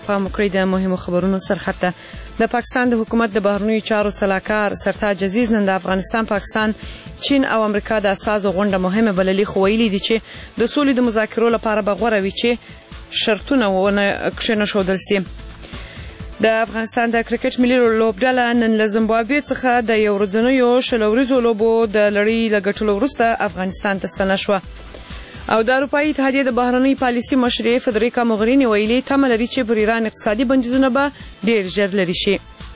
پام وکړئ د مهمو خبرونو سرخط ته. د پاکستان د حکومت د بهرنیو چارو سلاکار سرتاج عزیز نن د افغانستان، پاکستان، چین او امریکا د استازو غونډه مهمه بللې، خو ویلي دي چې د سولې د مذاکرو لپاره به غوره وي چې شرطونه ونه کښېنښودل سي. د افغانستان د کرکټ ملي لوبډله نن له زیمبابوې څخه د یو ورځنیو شل ورځو لوبو د لړۍ له ګټلو وروسته افغانستان ته ستنه شوه. او د اروپایي اتحادیې د بهرنۍ پالیسي مشرې فدریکا موغریني ویلي تمه لري چې پر ایران اقتصادي بندیزونه به ډېر ژر لرې شي.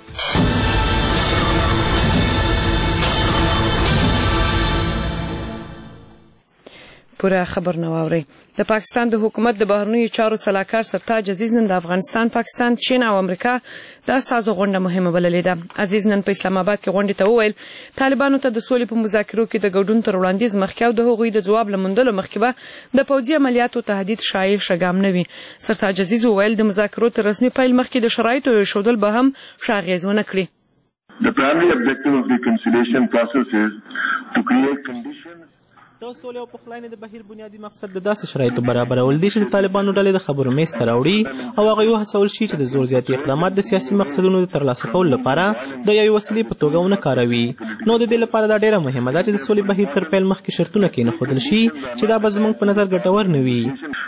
پوره خبر نه واورئ. د پاکستان د حکومت د بهرنیو چارو سلاکار سرتاج عزیز نن د افغانستان، پاکستان، چین او امریکا د استازو غونډه مهمه بللې ده. عزیز نن په اسلام آباد کې غونډې ته وویل طالبانو ته د سولې په مذاکرو کې د ګډون تر وړاندیز مخکې او د هغوی د ځواب له موندلو مخکې به د پوځي عملیاتو تهدید شایع ګام نه وي. سرتاج عزیز وویل د مذاکرو تر رسمي پیل مخکې د شرایطو ایښودل به هم ښه اغېز ونه کړي. The primary objective of the conciliation process is to create conditions. د سولې او پخلاینې د بهیر بنیادي مقصد د داسې شرایطو برابرول دي چې د طالبانو ډلې د خبرو میز ته راوړي او هغه یې وهڅول شي چې د زور زیاتي اقدامات د سیاسي مقصدونو د ترلاسه کولو لپاره د یوې وسیلې په توګه ونه کاروي. نو د دې لپاره دا ډېره مهمه ده چې د سولې بهیر تر پیل مخکې شرطونه کېنښودل شي چې دا به زموږ په نظر ګټور نه وي.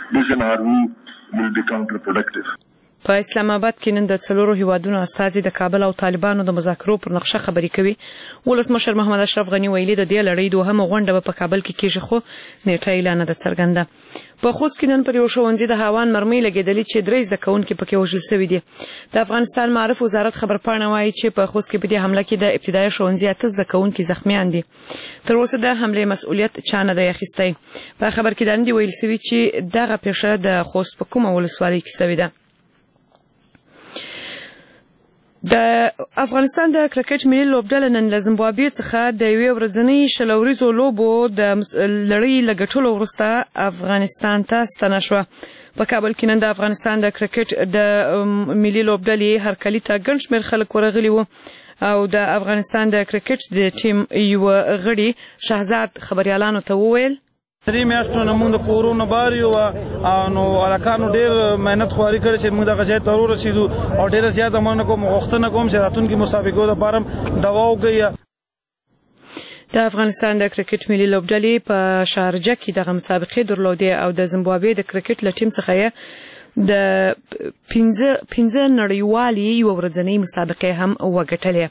په اسلام آباد کې نن د 4 هیوادونو استازي د کابل او طالبانو د مذاکرو پر نقشه خبرې کوي. ولسمشر محمد اشرف غني ویلي د دې لړۍ دوهمه غونډه به په کابل کې کېږي، خو نیټه اعلان نه ده څرګنده. په خوست کې نن پر یو ښوونځي د هاوان مرمۍ لګېدلې چې 3 زده کوونکي پکې وژل شوي دي. د افغانستان معارف وزارت خبرپاڼه وایي چې په خوست کې په دې حمله کې د ابتدایي ښوونځي 8 زده کوونکي زخمیان دي. تر اوسه د حملې مسؤلیت چا نه دی اخیستی. په خبر کې دا ویل شوي چې دغه پیښه د خوست په کومه ولسوالۍ کې شوې ده. د افغانستان د کرکټ ملي لوبډله نن له زیمبابوې څخه د یوې ورځنۍ شل ورځو لوبو د لړۍ له ګټلو وروسته افغانستان ته ستنه شوه. په کابل کې نن د افغانستان د کرکټ د ملي لوبډلې هرکلي ته ګڼ شمېر خلک ورغلي وو او د افغانستان د کرکټ د ټیم یوه غړي شهزاد خبریالانو ته وویل 3 میاشتو نه موږ د کورونو بار یو نو هلکانو ډېر مهنت خواري کړې چې موږ دغه ځای ته ورسېدو او ډېره زیاته مننه کوم غوښتنه کوم چې راتلونکي مسابقو دپاره دوا وکړي. د افغانستان د کرکټ ملي لوبډلې په شارجه کې دغه مسابقې درلودې او د زیمبابوې د کرکټ له ټیم څخه یې د 15 نړیوالې یوه ورځنۍ مسابقې هم وګټلې.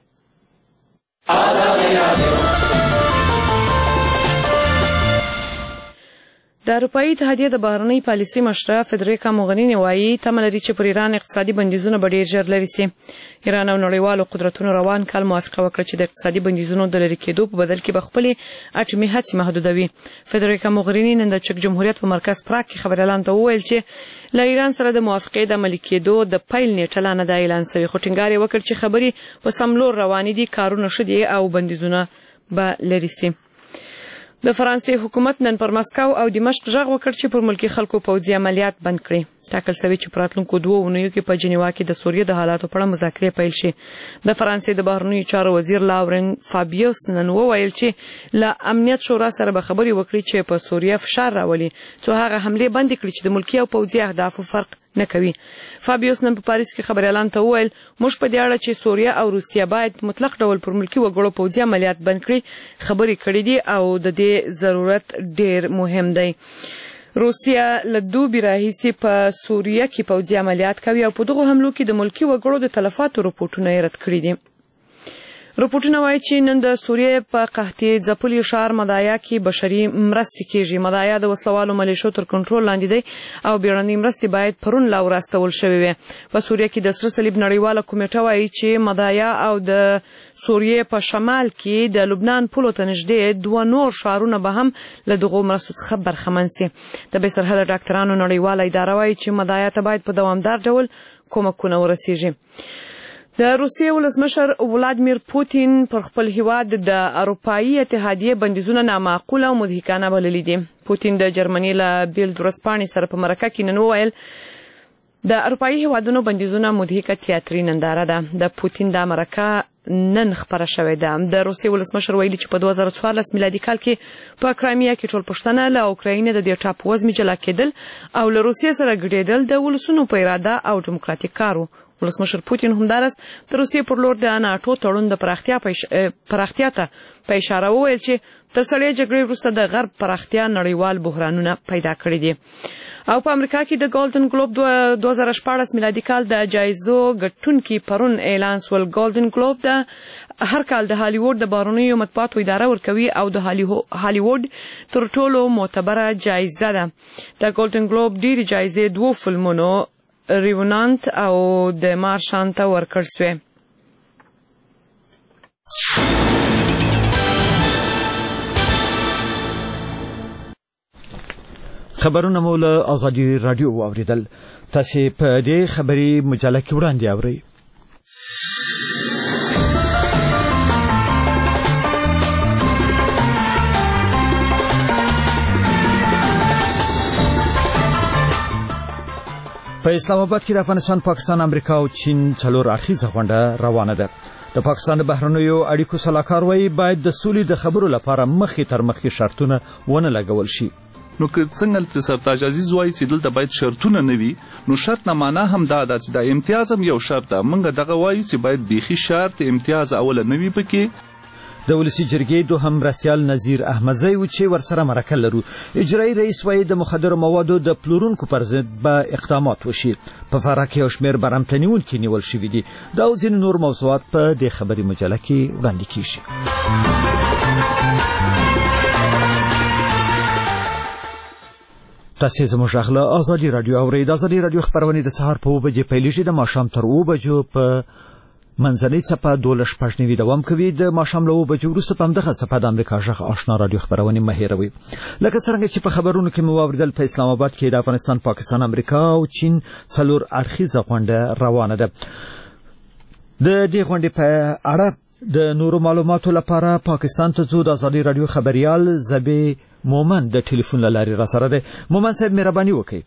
د اروپایي اتحادیې د بهرنۍ پالیسي مشره فدریکا موغریني وایي تمه لري چې پر ایران اقتصادي بندیزونه به ډېر ژر لرې سي. ایران او نړیوالو قدرتونو روان کال موافقه وکړه چې د اقتصادي بندیزونو د لرې کېدو په بدل کې به خپلې اټومي هڅې محدودوي. فدریکا موغریني نن د چک جمهوریت په مرکز پراګ کې خبریالانو ته وویل چې له ایران سره د موافقې د عملي کېدو د پیل نیټه لا نه ده اعلان شوې، خو ټینګار یې وکړ چې خبرې په سم لور روانې دي، کارونه ښه دي او بندیزونه به لرې سي. د فرانسې حکومت نن پر مسکو او دمشق غږ وکړ چې پر ملکي خلکو پوځي عملیات بند کړي. ټاکل شوی چې په راتلونکو 2 اونیو کې په جنیوا کې د سوریې د حالاتو په اړه مذاکرې پیل شي. د فرانسې د بهرنیو چارو وزیر لاورن فابیوس نن وویل چې له امنیت شورا سره به خبرې وکړي چې په سوریه فشار راولي څو هغه حملې بند کړي چې د ملکي او پوځي اهدافو فرق نه کوي. فابیوس نن په پاریس کې خبریالانو ته وویل موږ په دې اړه چې سوریه او روسیه باید مطلق ډول پر ملکي وګړو پوځي عملیات بند کړي خبرې کړې دي او د دې ضرورت ډېر مهم دی. روسیه له دوبي راهیسې په سوریه کې پوځي عملیات کوي او په دغو حملو کې د ملکي وګړو د تلفاتو رپورټونه یې رد کړي دي. رپورټونه وایي چې نن د سوریې په قحطي ځپلي ښار مدایا کې بشري مرستې کېږي. مدایا د وسلوالو ملیشو تر کنټرول لاندې دی او بیړنۍ مرستې باید پرون لا وراستول شوې وي. په سوریه کې د سره صلیب نړیواله کمیټه وایي چې مدایا او د سوریې په شمال کې د لبنان پولو ته نږدې 2 نور ښارونه به هم له دغو مرستو څخه برخمن سي. د بې سرحده ډاکټرانو نړیواله اداره وایي چې مدایا ته باید په دوامدار ډول کومکونه ورسیږي. د روسیې ولسمشر ولادیمیر پوتین پر خپل هیواد د اروپایي اتحادیې بندیزونه نامعقوله او مضحکانه بللي دي. پوتین د جرمني له بیلډ ورځپاڼې سره په مرکه کې نن وویل د اروپایي هیوادونو بندیزونه مضحکه تیاتري ننداره ده. د پوتین دا مرکه نن خبره شوې ده. د روسیې ولسمشر ویلي چې په 2014 میلادي کال کې په کرایمیا کې ټول پښتانه له اوکراینې د دې ټاپووزمې جلا کېدل او له روسیې سره ګډېدل د ولسونو په اراده او دیموکراتیک کار و. ولسمشر پوتین همدارس د روسیې پر لور د ناټو تړون د پراختیا ته په اشاره وویل چې تر سړې جګړې وروسته د غرب پراختیا نړیوال بحرانونه پیدا کړي دي. او په امریکا کې د ګولډن ګلوب 2014 میلادي کال د جایزو ګټونکي پرون اعلان سول. ګولډن ګلوب د هر کال د هالیوډ د بهرنیو مطبوعاتو اداره ورکوي او د هالیوډ تر ټولو معتبره جایزه ده. د ګولډن ګلوب ډېری جایزې دوه فلمونو ریونانت او د مارشان ته ورکړل شوې. خبرونه مو له آزادي رادیو واوریدل. تاسو په دې خبري مجله کې وړاندې اورئ. په اسلام آباد کې د افغانستان، پاکستان، امریکا او چین څلور اړخیزه غونډه روانه ده. د پاکستان د بهرنیو اړیکو سلاکار وایي باید د سولې د خبرو لپاره مخې تر مخکې شرطونه ونه لګول شي. نو که څنګه سرتاج عزیز وایي چې دلته باید شرطونه نه وي، نو شرط نه معنا هم دا ده چې د امتیاز هم یو شرط ده. موږ دغه وایو چې باید بیخي شرط امتیاز اوله نه وي پکې. د ولسی جرګې دوهم مرستیال نذیر احمدزی و چې ورسره مرکه لرو. اجرایی رئیس وایي د مخدر موادو د پلورونکو پر ضد به اقدامات وشي. په فراه کې یو شمېر برمتنیونکي نیول شوي دي. دا او ځینې نور موضوعات په دې خبري مجله کې وړاندې کیږي. تاسو زموږ غږ له آزادي رادیو اورئ. د آزادي رادیو خبرونه د سهار په 9 بجې پیلېږي، د ماښام تر 2 بجو په منځنۍ څپه 12:15 دوام کوي. د ماښام له 2 بجو وروسته په همدغه څپه د امریکا غږ آشنا رادیو خبرونه مه هېروئ. لکه څنګه چې په خبرونو کې مو واوریدل، په اسلام آباد کې د افغانستان، پاکستان، امریکا او چین څلور اړخیزه غونډه روانه ده. د دې غونډې په اړه د نورو معلوماتو لپاره پاکستان ته ځو. د آزادي رادیو خبريال زبی مومن د ټلیفون له لارې را سره ده. مومن صاحب مهرباني وکړئ.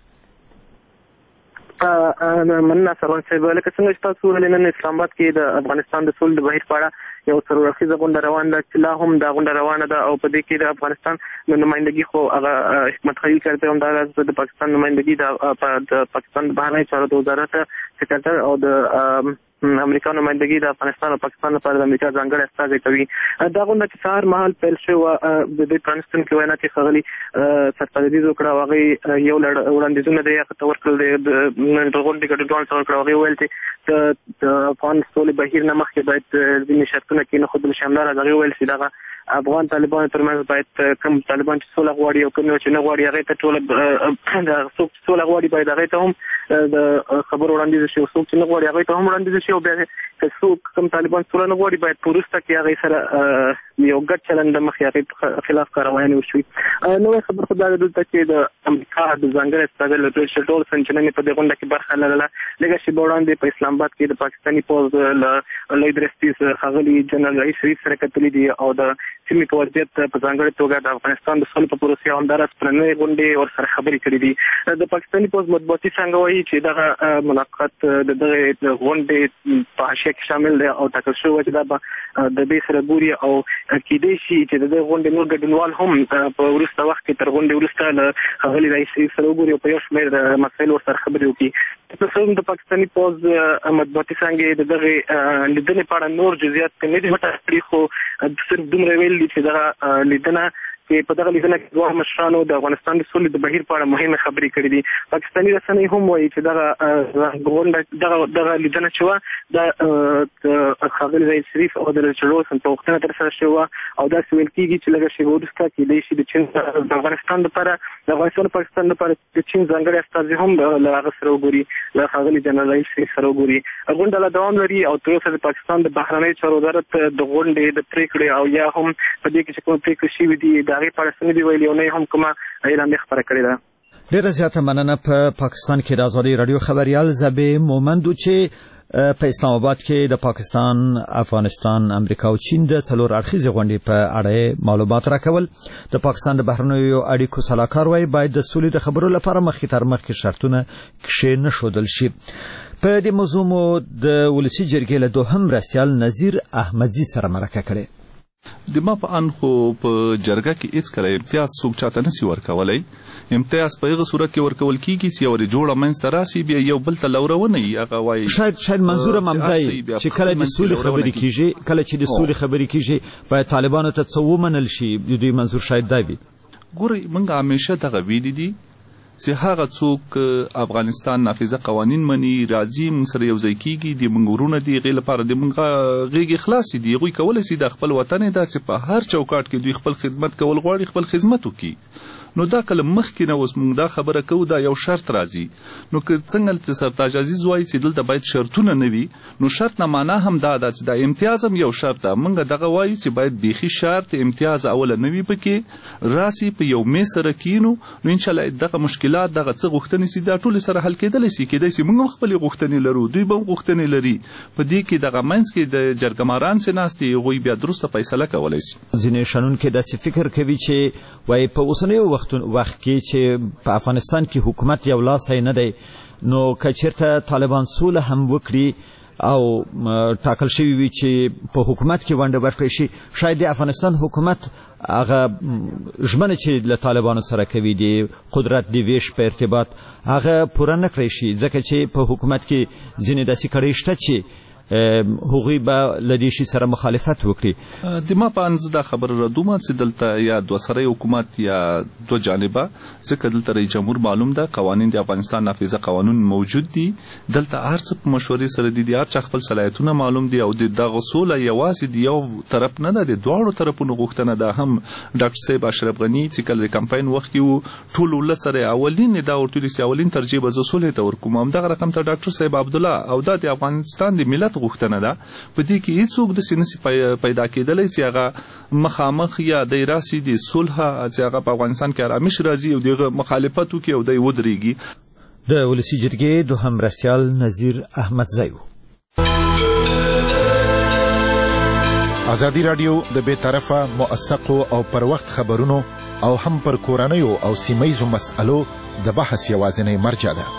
مننه سروان صاحب. لکه څنګه چې تاسو ولې نن اسلام آباد کې د افغانستان د سولې د بهیر په اړه یو څلور اړخیزه غونډه روانه ده چې لا هم دا غونډه روانه ده او په دې کې د افغانستان نمائندګي خو هغه حکمت خلیل کرته هم د پاکستان نمائندګي د پاکستان د بهرنیو چارو د وزارت سکرټر او د امریکا نمائندګي د افغانستان او پاکستان لپاره د امریکا ځانګړی استازی کوي. دا غونډه چې سهار مهال پیل شوه د دې پرانستون کې وینا کې ښاغلي سرتاج عزیز وکړه. هغې یو وړاندیزونه دی هغه ته ورکړل دی د غونډې ګډونوالو ته ورکړه. هغې وویل چې د افغان سولې بهیر نه مخکې باید ځینې شرطونه کېنښودل شي. همداراز هغې وویل چې دغه افغان طالبانو ترمنځ باید کوم طالبان چې سوله غواړي او کوم چې نه غواړي هغې ته ټوله څوک چې سوله غواړي باید هغې ته هم د خبرو وړاندیز شي او څوک چې نه غواړي هغې ته هم وړاندیز شي. او بیا که څوک کوم طالبان سوله نه غواړي باید په وروسته کې هغې سره یو ګډ چلند د مخې هغې خلاف کاروایانې وشوي. نوی خبر خو دا ده دلته چې د امریکا د ځانګړي استازي ریچارډ ډولسن چې نن یې په دې غونډه کې برخه لرله. لږه شېبه وړاندې په اسلام آباد کې د پاکستاني پوځ له لوی درستي ښاغلي جنرال رئیس شریف سره کتلي دي او د سیمې په وضعیت په ځانګړې توګه د افغانستان د سولې په پروسې او همداراز په نوې غونډې ورسره خبرې کړې دي. د پاکستاني پوځ مطبوعاتي څانګه وایي چې دغه ملاقات د دغې غونډې په حاشیه کې شامل دی او ټاکل شوی چې دا به د دې سره ګوري او کېدای شي چې د دې غونډې نور ګډونوال هم په وروسته وخت کې تر غونډې وروسته له ښاغلي رئیس شریف سره وګوري او په یو شمېر مسایلو ورسره خبرې وکړي. د پاکستاني پوځ مطبوعاتي څانګې د دغې لیدنې په اړه نور جزئیات نه دي پټ کړي، خو صرف دومره ویل دي چې دغه لیدنه چې په دغه لیدنه کې دوه مشرانو د افغانستان د سولې د بهیر په اړه مهمه خبرې کړې دي. پاکستاني رسنۍ هم وایي چې دغه لیدنه چې وه دا ښاغلي رئیس شریف او د ریچارډ ډولسن په غوښتنه ترسره شوې وه او داسې ویل کېږي چې لږه شېبه وروسته کېدای شي د چین د افغانستان لپاره د افغانستان او پاکستان لپاره د چین ځانګړی استازي هم له هغه سره وګوري، له ښاغلي جنرال رئیس شریف سره وګوري. غونډه لا دوام لري او تر اوسه د پاکستان د بهرنیو چارو وزارت د غونډې د پرېکړې او یا هم په دې کې چې کومه پرېکړې شوې دي د هغې په اړه څه نه دي ویلي او نه یې هم کومه اعلامیه خپره کړې ده. ډېره زیاته مننه. په پاکستان کې د آزادي رادیو خبریال زبی مومند چې په اسلام آباد کې د پاکستان، افغانستان، امریکا او چین د څلور اړخیزې غونډې په اړه معلومات راکول. د پاکستان د بهرنیو اړیکو سلاکار وایي باید د سولې د خبرو لپاره مخکې تر مخکې شرطونه کښېنښودل شي. په دې موضوع مو د ولسی جرګې له دوهم رسیال نظیر احمدزي سره مرکه کړې. د ما په ان خو په جرګه کې هیڅ کله امتیاز څوک چاته نسی ورکولای. امتیاز په هغه صورت کې ورکول کیږي چې یو جوړه منځ راسي بیا یو بل ته لورونه هغه وایي شاید منظور ممدای چې کله د سولې خبرې کیږي کله چې د سولې خبرې کیږي باید طالبانو ته څه ومنل شي. د دوی منظور شاید دا وي. ګورئ موږ همیشه دغه ویلي دي چې هغه څوک افغانستان نافذه قوانین مني راځي موږ سره یو ځای کیږي د موږ ورونه دي غیر لپاره د موږ غیږ خلاص دي هغوی کولی شي د خپل وطن دا چې په هر چوکاټ کې دوی خپل خدمت کول غواړي خپل خدمت وکړي. نو دا کله مخکې نه اوس موږ دا خبره کوو دا یو شرط راځي. نو که څنګه سرتاج عزیز وایي چې دلته باید شرطونه نه وي نو شرط نه معنا هم دا ده چې دا امتیاز هم یو شرط ده. موږ دغه وایو چې باید بیخي شرط امتیاز اوله نه وي پکې راسي په یو میز سره کینو نو انشاءالله دغه مشکلات دغه څه غوښتنې سي دا ټولې سره حل کېدلی سي. کېدای سي موږ هم خپلې غوښتنې لرو دوی به هم غوښتنې لري. په دې کې دغه منځ کې د جرګماران چې ناست دي هغوی بیا درسته فیصله کولی سي. ځینې شنونکي داسې فکر کوي چې وایي په اوسنیو وخت کې چې په افغانستان کې حکومت یو لاسی نه دی نو که چېرته طالبان سوله هم وکړي او ټاکل شوي وي چې په حکومت کې ونډه ورکړی شي شاید د افغانستان حکومت هغه ژمنه چې له طالبانو سره کوي د قدرت د ویش په ارتباط هغه پوره نه کړی شي ځکه چې په حکومت کې ځینې داسې کړۍ شته چې هغوی به له دې شي سره مخالفت وکړي. د ما په اند دا خبره ردومه چې دلته یا دوه سری حکومت یا دو جانبه ځکه دلته رئیس جمهور معلوم ده قوانین د افغانستان نافذه قانون موجود دي دلته هر څه په مشورې سره دي هر چا خپل صلاحیتونه معلوم دي او د دغه سوله یوازې د یو طرف نه ده د دواړو طرفونو غوښتنه ده. هم ډاکټر صاحب اشرف غني چې کله د کمپاین وخت کې وو ټول ولس سره اولین دا ورته دي اولین ترجیح به زه صلح ته ورکوم. همدغه رقم ته ډاکټر صاحب عبدالله او دا د افغانستان د ملت غوښتنه ده. په دې کې هیڅوک داسې نشي پیدا کېدلی چې هغه مخامخ یا دی راسي د صلح چې هغه په افغانستان کې آرامش راځي او دغه مخالفت وکړي او دی ودرېږي. د ولسي جرګې دوهم رسیال نظیر احمدزی و. ازادي راډیو د بې طرفه موثقو او پر وخت خبرونو او هم پر کورنیو او سیمهیزو مسألو د بحث یوازینی مرجع ده.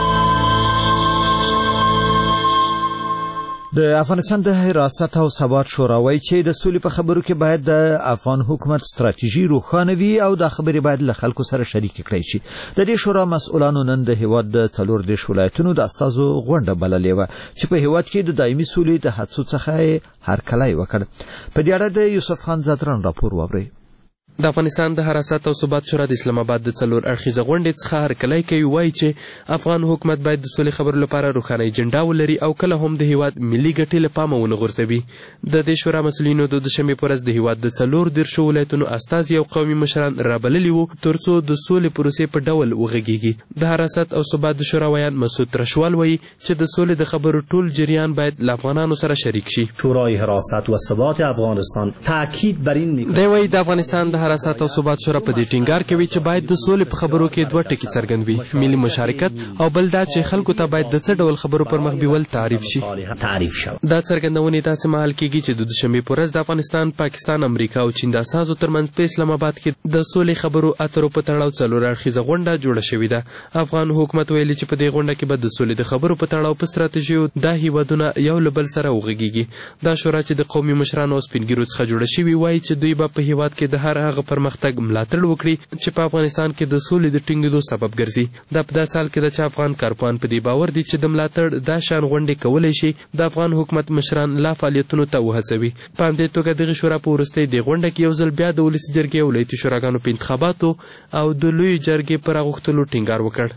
د افغانستان د حراست او ثبات شورا وایي چې د سولې په خبرو کې باید د افغان حکومت ستراتیژي روښانه وي او دا خبرې باید له خلکو سره شریکې کړای شي. د دې شورا مسؤلانو نن د هیواد د 14 ولایتونو د استازو غونډه بللې وه چې په هیواد کې د دایمي سولې د هڅو څخه هرکلی وکړ. په دې اړه د یوسف خان زادران راپور واورئ. د افغانستان د حراست او ثبات شورا د اسلام آباد د 4 اړخیزه غونډې څخه هرکلی کوي وایي چې افغان حکومت باید د سولې خبرو لپاره روښانه اجنډا ولري او کله هم د هیواد ملي ګټې له پامه ونه غورځوي. د دې شورا مسؤلینو د دوشنبې په ورځ د هیواد د 14 ولایتونو استازي او قومي مشران رابللي وو ترڅو د سولې پروسې په ډول وغږیږي. د حراست او ثبات د شورا ویان مسعود ترشوال وایي چې د سولې د خبرو ټول جریان باید له افغانانو سره شریک شي. شورای حراست و ثبات افغانستان تاکید بر این می‌کند دی وایي د افغانستان د حراست او ثبات شورا په دې ټینګار کوي چې باید د سولې په خبرو کې دوه ټکي څرګند وي ملي مشارکت او بل دا چې خلکو ته باید د څه ډول خبرو پر مخ بیول تعریف شي. دا څرګندونې داسې مهال کېږي چې د دوشنبې په ورځ د افغانستان پاکستان امریکا او چین د اساسو ترمنځ په اسلام آباد کې د سولې خبرو اترو په تړاو 4 اړخیزه غونډه جوړه شوې ده. افغان حکومت ویلي چې په دې غونډه کې به د سولې د خبرو په تړاو په ستراتیژیو دا هیوادونه یو له بل سره وغږیږي. دا شورا چې د قومي مشرانو او سپینګیرو څخه جوړه شوې وایي چې دوی به په هیواد کې د هر هغه پرمختګ ملاتړ وکړي چې په افغانستان کې د سولې د ټینګېدو سبب ګرځي. دا په داسې حال کې ده چې افغان کارپوهان په دې باور دي چې د ملاتړ دا شان غونډې کولی شي د افغان حکومت مشران لا فعالیتونو ته وهڅوي. په همدې توګه دغه شورا په وروستۍ دې غونډه کې یو ځل بیا د ولسي جرګې او ولایتي شوراګانو په انتخاباتو او د لویې جرګې په راغوښتلو ټینګار وکړ.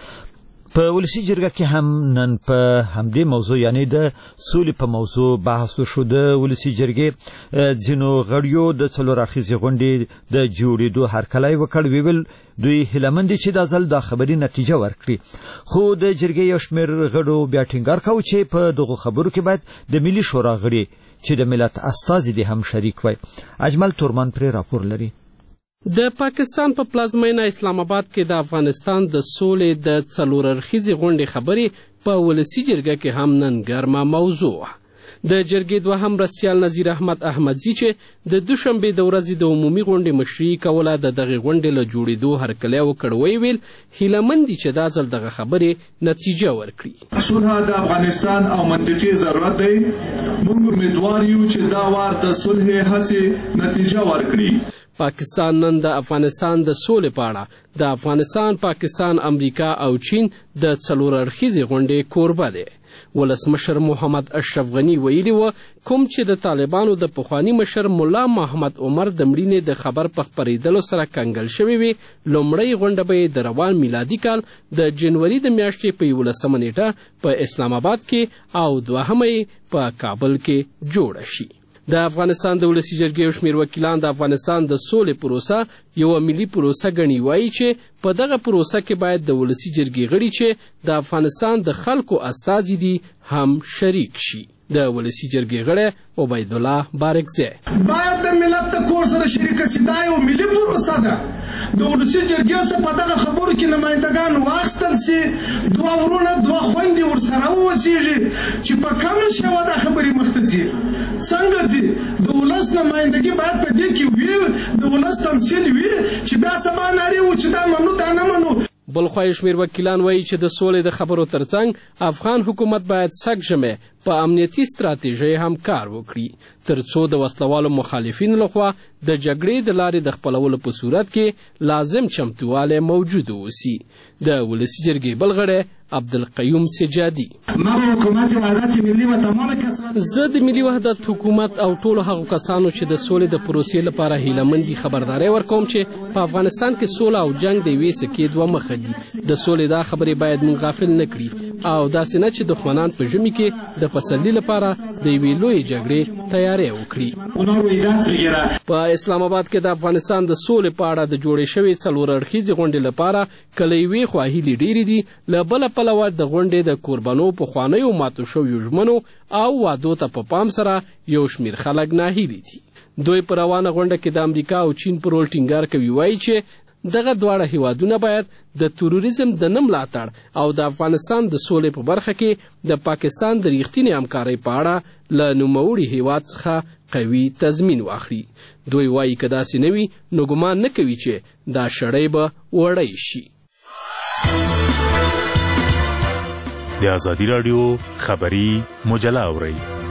په ولسي جرګه کې هم نن په همدې موضوع یعنی د سولې په موضوع بحث وشو. د ولسي جرګې ځینو غړیو د 4 اړخیزې غونډې د جوړېدو هرکلی وکړ. ویل دوی هیلهمند دي چې دا ځل دا خبري نتیجه ورکړي. خو د جرګې یو شمېر غړو بیا ټینګار کاوه چې په دغو خبرو کې باید د ملي شورا غړي چې د ملت استازي دي هم شریک وي. اجمل تورمان پرې راپور لري. د پاکستان په پلازمینه اسلام آباد کې د افغانستان د سولې د 4 اړخیزې غونډې خبرې په ولسي جرګه کې هم نن ګرمه موضوع. د جرګې دوهم مرستیال نظیر احمد احمدزي چې د دوشنبې د ورځې د عمومي غونډې مشري کوله د دغې غونډې له جوړېدو هرکلی وکړ ویې ویل هیلهمند دي چې دا ځل دغه خبرې نتیجه ورکړي. صلح د افغانستان او منطقې ضرورت دی. موږ امیدوار یو چې دا وار د صلح هڅې نتیجه ورکړي. پاکستان نن د افغانستان د سولې په اړه د افغانستان، پاکستان، امریکا او چین د څلور اړخیزې غونډې کوربه دی. ولسمشر محمد اشرف غني ویلي و کوم چې د طالبانو د پخواني مشر ملا محمد عمر د مړینې د خبر په خپرېدلو سره کنګل شوې وي، لومړۍ غونډه به د روان میلادي کال د جنوري د میاشتې په 11 نیټه په اسلام آباد کې او دوهمه په کابل کې جوړه شي. د افغانستان د ولسي جرګې یو شمېر وکیلان د افغانستان د سولې پروسه یوه ملي پروسه ګڼي. وایي چې په دغه پروسه کې باید د ولسي جرګې غړي چې د افغانستان د خلکو استازي دي هم شریک شي. د ولسي جرګې غړی عبیدالله بارکزی باید د ملت د کور سره شریکه شي. دا یو ملي پروسه ده. د ولسي جرګې څخه په دغه خبرو کې نمایندګان واخیستل سي، دوه ورونه دوه خویندې ورسره واوسېږي چې په کومه شیوه دا خبرې مخته ځي. څنګه ځي؟ د ولس نمایندګي باید په دې کې وي، د ولس تمثیل وي چې بیا سبا نارې و چې دا منو دا نه منو. بل خوا یې شمېر وکیلان وایي چې د سولې د خبرو ترڅنګ افغان حکومت باید سږ ژمی په امنیتي ستراتیژۍ هم کار وکړي تر څو د وسلوالو مخالفینو لخوا د جګړې د لارې د خپلولو په صورت کې لازم چمتووالی موجود اوسي. د ولسي جرګې بل غړی عبدالقیوم سجادي زه د ملي وحدت حکومت او ټولو هغو کسانو چې د سولې د پروسې لپاره هیله مندي خبرداری ورکوم چې په افغانستان کې سوله او جنگ د یوې سکې دوه مخه دي. د سولې دا خبرې باید موږ غافل نه کړي او داسې نه چې دښمنان په ژمي کې د پسرلي لپاره د یوې لویې جګړې تیاری وکړي. په اسلام آباد کې د افغانستان د سولې په اړه د جوړې شوې څلور اړخیزې غونډې لپاره کله یوې خوا هیلې ډېرې دي، له بله پلوه د غونډې د کوربنو پخوانیو ماتو شویو ژمنو او وعدو ته په پام سره یو شمېر خلک ناهیلي دي. دوی په روانه غونډه کې د امریکا او چین پر رول ټینګار کوي. وایي چې دغه دواړه هیوادونه باید د تروریزم د نه ملاتړ او د افغانستان د سولې په برخه کې د پاکستان د ریښتینې همکارۍ په اړه له نوموړي هیواد څخه قوي تضمین واخلي. دوی وایي که داسې نه وي نو ګمان نه کوي چې دا شړۍ به وړۍ شي. د ازادي راډیو خبري مجله اورئ.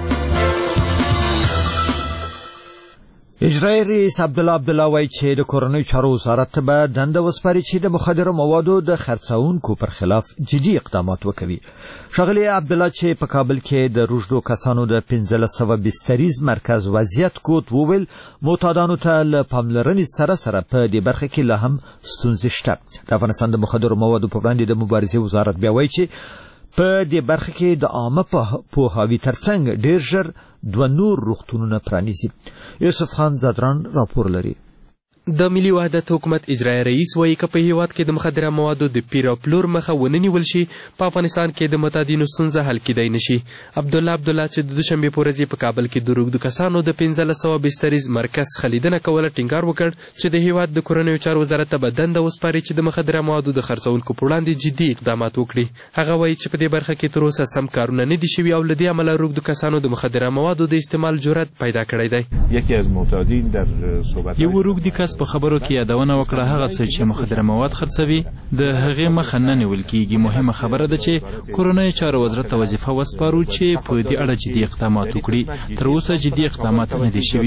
اجرایي رئیس عبدالله وایي چې د کورنیو چارو وزارت به دنده وسپاري چې د مخدره موادو د خرڅونکو پر خلاف جدي اقدامات وکوي. ښاغلي عبدالله چې په کابل کې د روږدو کسانو د 1500 بستریز مرکز وضعیت کوت وویل معتادانو ته له پاملرنې سره سره په دې برخه کې لا هم ستونزې شته. د افغانستان د مخدره موادو په وړاندې د مبارزې وزارت بیا وایي چې په دې برخه کې د عامه پوهاوي ترڅنګ ډېر ژر دوه نور روغتونونه پرانیزي. یوسف خان زادران راپور لري. د ملي وحدت حکومت اجرایي رئیس وایي که په هیواد کې د مخدره موادو د پیر او پلور مخه ونه نیول شي په افغانستان کې د معتادینو ستونزه حل کیدای نشي. عبدالله چې د دوشنبې په ورځ په کابل کې د روږدو کسانو د 1500 بستریز مرکز څخه لیدنه کوله ټینګار وکړ چې د هیواد د کورنیو چارو وزارت ته به دنده وسپاري چې د مخدره موادو د خرڅونکو په وړاندې جدي اقدامات وکړي. هغه وایي چې په دې برخه کې تر اوسه سم کارونه نه دي شوي او له دې امله روږدو کسانو د مخدره موادو د استعمال جرأت پیدا کړی دی. یکی از معتادین در صحبت یو روږدي کس په خبرو کې یادونه وکړه هغه څه چې مخدره مواد خرڅوي د هغې مخه نه نیول کیږي. مهمه خبره ده چې کورنیو چارو وزارت ته وظیفه وسپارو چې په دې اړه جدي اقدامات وکړي. تر اوسه جدي اقدامات نه دي شوي.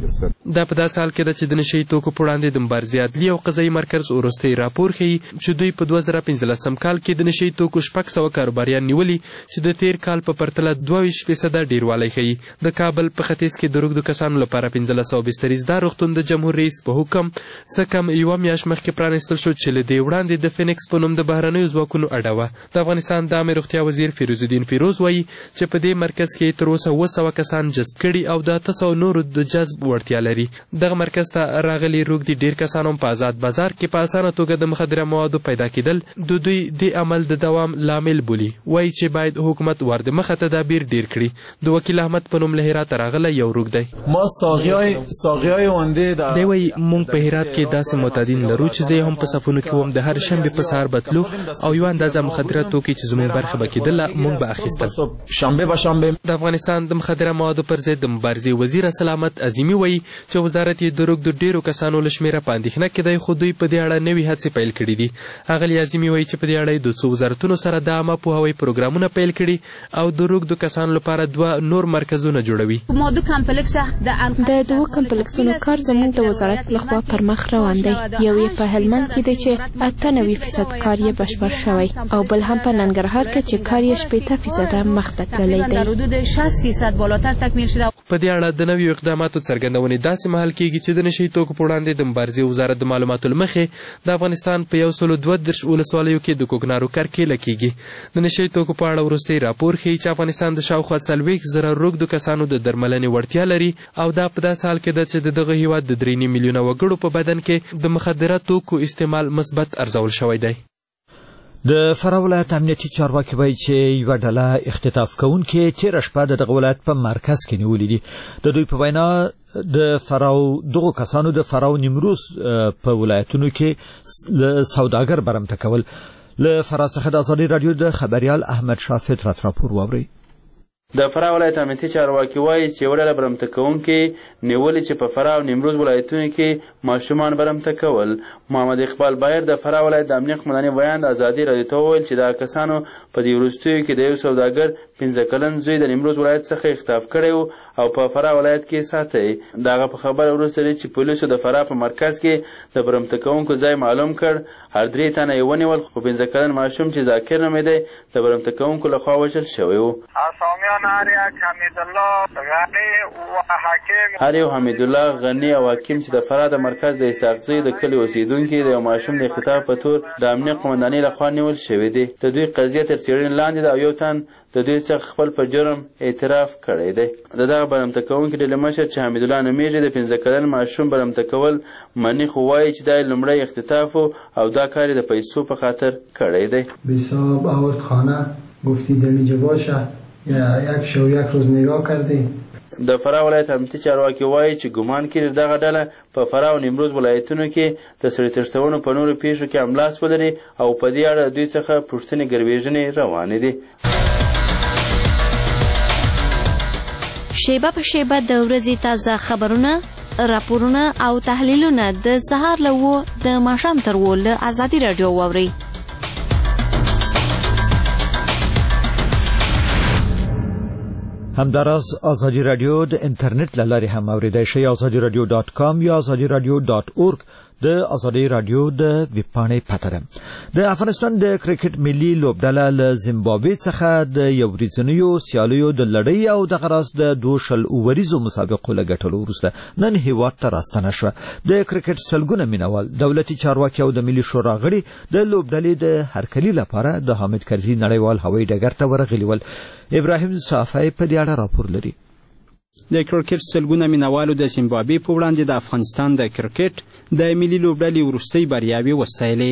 دا په داسې حال کې ده چې د نشهیي توکو په وړاندې د مبارزې عدلي او قضایي مرکز وروستی راپور ښیي چې دوی په 2015 کال کې د نشهیي توکو 600 کاروباریان نیولي چې د تیر کال په پرتله 22% ډیروالی ښیي. د کابل په ختیځ کې د روږدو کسانو لپاره 1500 بستریز دا روغتون د جمهور رئیس په حکم کم یوه میاشت مخکې پرانیستل شو چې له دې وړاندې د فینکس په نوم د بهرنیو ځواکونو اډه وه. د افغانستان د عامې روغتیا وزیر فیروز الدین فیروز وایي چې په دې مرکز کې تر اوسه 700 کسان جذب کړي او د 800 نورو د جذب وړتیا لري. دغه مرکز ته راغلي روږدي ډېر کسان هم په آزاد بازار کې په اسانه توګه د مخدره موادو پیدا کېدل د دوی د عمل د دوام لامل بولي. وایي چې باید حکومت ور د مخه تدابیر ډېر کړي. د وکیل احمد په نوم له هراته راغلی یو روږدی ما دی وایي موږ په هرات کې داسې معتادین لرو چې زه هم په صفونو کې وم، د هر شنبې په سهار بتلو او یو اندازه مخدره توکي چې زموږ برخه به کېدله موږ به اخیستل. د افغانستان د مخدره موادو پر ضد د مبارزې وزیر سلامت عظیمي وایي چې وزارت یې د روږدو ډېرو کسانو له شمېره په اندېښنه کې دی، خو دوی په دې اړه نوي هڅې پیل کړي دي. اغلې عظیمي وایي چې په دې اړه یې د څو وزارتونو سره د عامه پوهاوي پروګرامونه پیل کړي او د روږدو کسانو لپاره 2 نور مرکزونه جوړوي. د 2 کمپلکسونو کار زموږ د وزارت لخوا پر مخ روان دی. یو یې په هلمند کې دی چې 98% کار یې بشپړ شوی او بل هم په ننګرهار کې چې کار یې 80% مخ ته تللی دی. په دې اړه د نویو اقداماتو څرګندونې داسې مهال کېږي چې د نشهیي توکو په وړاندې د مبارزې وزارت د معلوماتو له مخې د افغانستان په 132 ولسوالیو کې د کوکنارو کرکیله کېږي. د نشهیي توکو په اړه وروستی راپور ښیي چې افغانستان د شاوخوا 40,000 روږدو کسانو د درملنې وړتیا لري او دا په داسې حال کې ده چې د دغه هیواد د 3 میلیونه وګړو په بدن کې د مخدره توکو استعمال مثبت ارزول شوی دی. د فراه ولایت امنیتي چارواکي وایي چې یوه ډله اختطاف کوونکي تېره شپه د دغه ولایت په مرکز کې نیولي دي. د دوی په وینا د فراه دغو کسانو د فراه نیمروز په ولایتونو کې سوداګر برمته کول. له فراه څخه د ازادي راډیو د خبریال احمد شاه فطرت راپور واورئ. د فراه ولایت امنیتي چارواکي وایي چې یوه ډله برمته کوونکي نیولې چې په فراه او نیمروز ولایتونو کې ماشومان برمته کول. محمد اقبال بایر د فراه ولایت د امنیت قومندانۍ بیان د ازادي راډیو ته وویل چې دا کسانو په دې وروستیو کې د یو سوداګر 15 کلن زوی د نیمروز ولایت څخه اختطاف کړی و او په فراه ولایت کې ساتي. د هغه په خبره وروسته دی چې پولیسو د فراه په مرکز کې د برمته کوونکو ځای معلوم کړ. هر 3 تنه یې ونیول، خو 15 کلن ماشوم چې ذاکر نومېدی د برمته کوونکو لخوا وژل شوی و. هر یو حمیدالله غني او حکیم چې د فراه د مرکز د اسحاقزي د کلي اوسیدونکي د یو ماشوم د اختطاف په تور د امنیت قومندانۍ لخوا نیول شوي دي. د دوی قضیه تر څېړنې لاندې ده او یو تن د دوی څخه خپل په جرم اعتراف کړی دی. د دغه برمته کوونکي ډلې مشر چې حمیدالله نومیږي د 15 کلن ماشوم برمته کول مني، خو وایي چې دا یې لومړی اختطاف او دا کار یې د پیسو په خاطر کړی دی. بساب آورد خانه گفتی دمیجه باشه یک شو یک روز نگاه کردی. د فراه ولایت امنیتي چارواکي وایي چې ګمان کېږي دغه ډله په فراه او نیمروز ولایتونو کې د سړي تښتونو په نورو پیښو کې هم لاس ولري او په دې اړه دوی څخه پوښتنې ګروېږنې روانې دي. شیبه په شیبه د ورځې تازه خبرونه، راپورونه او تحلیلونه د سهار له 9 د ماښام تر 10 له ازادي راډیو واورئ. همداراز ازادي راډیو د انټرنیټ له لارې هم اوریدای شئ. azadiradio.com یا azadiradio.org د ازادي راډیو د ویبپاڼې پته ده. د افغانستان د کرکټ ملي لوبډله له زیمبابوې څخه د یو ورځنیو سیالیو د لړۍ او د غراس د 2 اوریزو مسابقو له ګټلو وروسته نن هیواد ته راستنه شوه. د کرکټ سلګونه مینوال، دولتي چارواکي او د ملي شورا غړي د لوبډلې د هرکلي لپاره د حامد کرزي نړیوال هوایي ډګر ته ورغلي ول. ابراهیم صافی په دې اړه راپور لري. د کرکټ سلګونه مینوالو د زیمبابوې په وړاندې د افغانستان د کرکټ د ملي لوبډلې وروستۍ بریاوې وستایلې.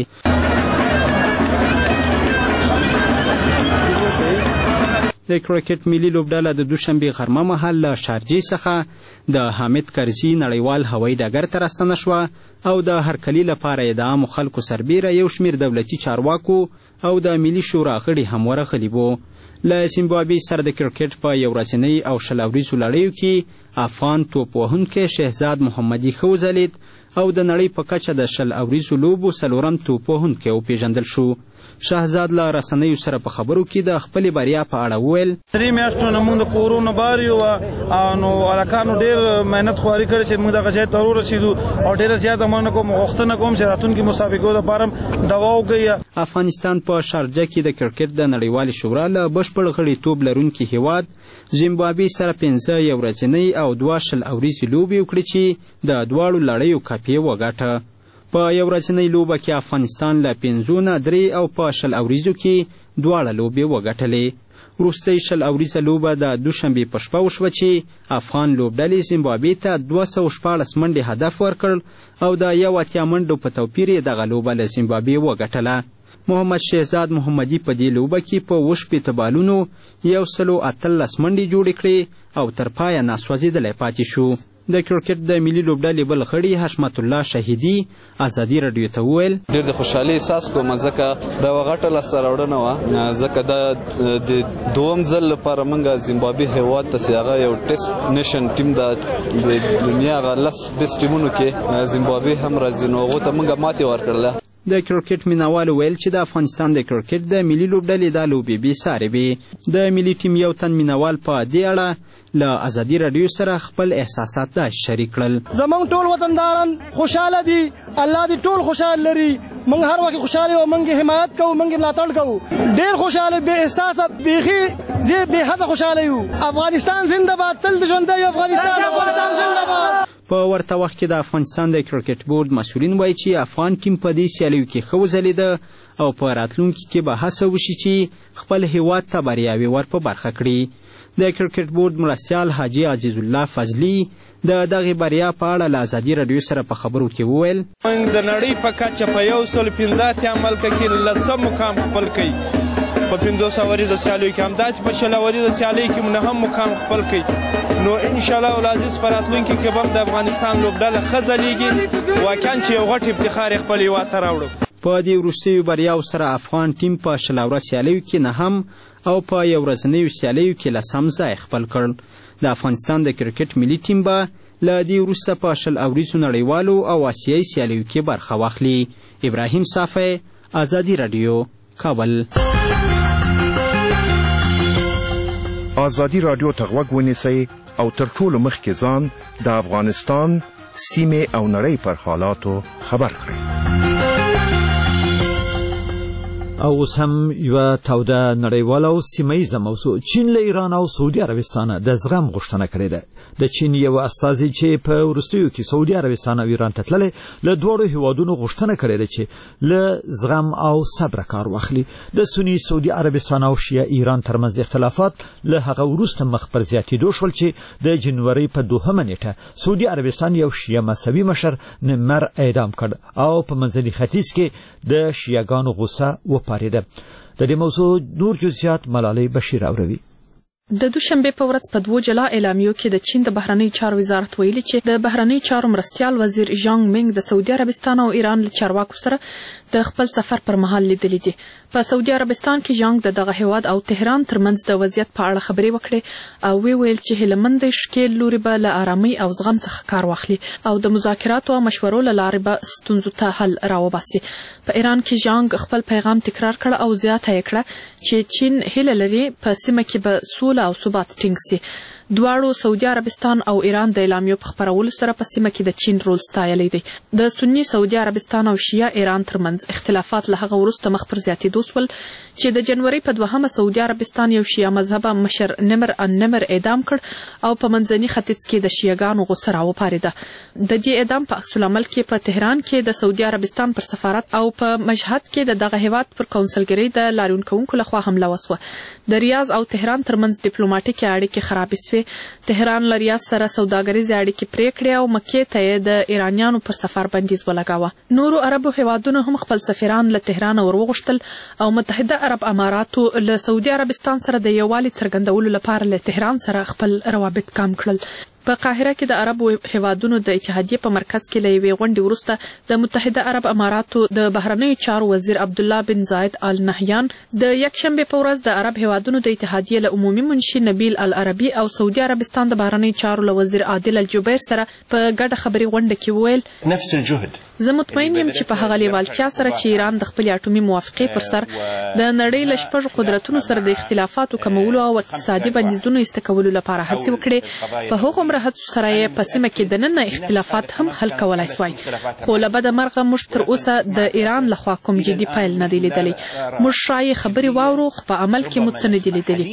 د کرکټ ملي لوبډله د دوشنبې غرمه مهال له شارجې څخه د حامد کرزي نړیوال هوایي ډګر ته راستنه شوه او د هرکلي لپاره یې د عامو خلکو سربیره یو شمېر دولتي چارواکو او د ملي شورا غړي هم ورغلي وو. له زیمبابوې سره د کرکټ په یو ورځنۍ او 20 اوریزو لړیو کې افغان توپ وهونکی شهزاد محمدي ښه وځلید او د نړۍ په کچه د 20 اوریزو لوبو 4م توپ وهونکی وپېژندل شو. شهزاد له رسنیو سره په خبرو کې د خپلې بریا په اړه وویل: 3 میاشتو نه موږ د کورونو بار یو نو هلکانو ډېر مهنت خواري کړې چې موږ دغه ځای ته ورسېدو او ډېره زیاته مننه کوم، غوښتنه کوم چې راتلونکي مسابقو دپاره دوا وکړي. افغانستان په شارجه کې د کرکټ د نړیوالې شورا له بشپړ غړیتوب لرونکي هیواد زیمبابوې سره 15 یو ورځنۍ او 2 اوریزې لوبې وکړې چې د دواړو لړیو کپ یې وګټه. په یو ورځنۍ لوبه کې افغانستان له 5 نه 3 او په 20 اوریزو کې 2 لوبې وګټلې. وروستۍ 20 اوریزه لوبه د دوشنبې په شپه وشوه چې افغان لوبډلې زیمبابوې ته 214 منډې هدف ورکړ او د 81 منډو په توپیر یې دغه لوبه له زیمبابوې وګټله. محمد شهزاد محمدي په دې لوبه کې په 18 بالونو 118 منډې جوړې کړې او تر پایه ناسوځېدلی پاتې شو. د کرکټ د ملي لوبډلې بل غړي حشمت الله شهیدي ازادي راډیو ته وویل ډېر د خوشحالۍ احساس کوم ځکه دا یوه غټه لاسته راوړنه وه ځکه دا د دوم ځل لپاره موږ زیمبابوې هېواد ته چې هغه یو ټیسټ نیشن ټیم د دنیا هغه 10 بیسټ ټیمونو کې زیمبابوې هم راځي نو هغو ته موږ ماتې ورکړله. د کرکټ مینوالو ویل چې د افغانستان د کرکټ د ملي لوبډلې دا لوبې بېسارې وې. د ملي ټیم یو تن مینوال په دې اړه له ازادي راډیو سره خپل احساسات شریک کړل. زمونږ ټول وطنداران خوشحاله دي، الله دې ټول خوشحال لري. موږ هر وخت خوشحاله یو، موږ حمایت کوو، موږ ملاتړ کوو. ډېر خوشحاله، بې احساسه، بیخي بې حده خوشحاله یو. افغانستان زنده باد، تل د ژوندی افغانستان زنده باد. په ورته وخت کې د افغانستان د کرکټ بورډ مسؤلین وایي چې افغان ټیم په دې سیالیو کې ښه وځلېده او په راتلونکي کې به هڅه وشي چې خپل هیواد ته بریاوې ور په برخه کړي. د کرکټ بورډ مرستیال حاجي عزیز الله فضلي د دغې بریا په اړه له ازادي راډیو سره په خبرو کې وویل موږ د نړۍ په کچه په 115 ملکه کې لسم مقام خپل کړي، په 500 وریځو سیالیو کې همداسې په 60 وریځو سیالیو کې هم مقام خپل کړي. نو انشاءالله العزیز په راتلونکي کې به د افغانستان لوبډله ښه ځلیږي، واقعا چې یو غټ افتخار یې خپل هېواد ته راوړو. په دې وروستیو بریاو سره افغان ټیم په 60 سیالیو کې 9 او په یو ورځنیو سیالیو کې 10 ځای خپل کړ. د افغانستان د کرکټ ملي ټیم به له دې وروسته په 60 اوریزو نړیوالو او آسیایي سیالیو کې برخه واخلي. ابراهیم صافی، ازادي راډیو، کابل. ازادي راډیو ته غوږ ونیسئ او تر ټولو مخکې ځان د افغانستان سیمې او نړۍ پر حالاتو خبر کړئ. او اوس هم یوه توده نړیواله او سیمهییزه موضوع چین له ایران او سعودي عربستان د زغم غوښتنه کړې ده. د چین یو استازي چې په وروستیو کې سعودي عربستان او ایران ته تللی له دواړو هیوادونو غوښتنه کړې ده چې له زغم او صبر کار واخلي. د سني سعودي عربستان او شیعه ایران ترمنځ اختلافات له هغه وروسته مخ پر زیاتېدو شول چې د جنوري په 2 نیټه سعودي عربستان یو شیعه مذهبي مشر نمر اعدام کړ او په منځني ختیځ کې د شیعهګانو غوسه پاریده. د دې موضوع نور جزئیات ملالۍ بشیر اوروي. د دوشنبه په ورځ په 2 جلا اعلامیو کې د چین د بهرنیو چارو وزارت ویلي چې د بهرنیو چارو مرستیال وزیر ژانګ منګ د سعودي عربستان او ایران له چارواکو سره د خپل سفر پر مهال لیدلې دي. په سعودي عربستان کې ژانګ د دغه هیواد او تهران ترمنځ د وضعیت په اړه خبرې وکړې او ویل چې هیلمند شکیل لوري به له آرامۍ او زغم څخه کار واخلي او د مذاکراتو او مشورو له لارې به ستونزو ته حل راوباسي. په ایران کې ژانګ خپل پیغام تکرار کړ او زیاته یې کړه چې چین هیله لري په سیمه کې به سوله او ثبات ټینګ شي. دواړو سعودي عربستان او ایران د اعلامیو په خپرولو سره په سیمه کې د چین رول ستایلی دی. د سني سعودي عربستان او شیعه ایران ترمنځ اختلافات له هغه وروسته مخ پر زیاتېدو شول چې د جنوري په 2 سعودي عربستان یو شیعه مذهبه مشر نمر اعدام کړ او په منځني ختیځ کې د شیعهګانو غوسه راوپارېده. د دې اعدام په عکس العمل کې په تهران کې د سعودي عربستان پر سفارت او په مشهد کې د دغه هیواد پر کونسلګرۍ د لاریون کوونکو لخوا حمله وسوه. د ریاض او تهران ترمنځ ډیپلوماټیکې اړیکې خرابې شوې. تهران له ریاض سره سوداګریزې اړیکې پرې کړې او مکې ته یې د ایرانیانو پر سفر بندیز ولګاوه. نورو عربو هیوادونو هم خپل سفیران له تهران ورغوښتل او متحده عرب اماراتو له سعودي عربستان سره د یووالي څرګندولو لپاره له تهران سره خپل روابط کم کړل. په قاهره کې د عربو هیوادونو د اتحادیې په مرکز کې له یوې غونډې وروسته د متحده عرب اماراتو د بهرنیو چارو وزیر عبدالله بن زاید آل نهیان د یکشنبې په ورځ د عرب هیوادونو د اتحادیې له عمومي منشي نبیل العربي او سعودي عربستان د بهرنیو چارو له وزیر عادل الجبیر سره په ګډه خبري غونډه کې وویل نفس الجهد زه مطمئن یم چې په هغه لیوالتیا سره چې ایران د خپل اټومي موافقې پر سر د نړۍ له 6 قدرتونو سره د اختلافاتو کمولو او اقتصادي بندیزونو ایسته کولو لپاره هڅې وکړي په هغو مرحلو سره یې په سیمه کې دننه اختلافات هم حل کولای شوای. خو له بده مرغه موږ تر اوسه د ایران لخوا کوم جدي پیل نه دی لیدلی. موږ شایي خبرې واورو خو په عمل کې مو څه نه دي لیدلي.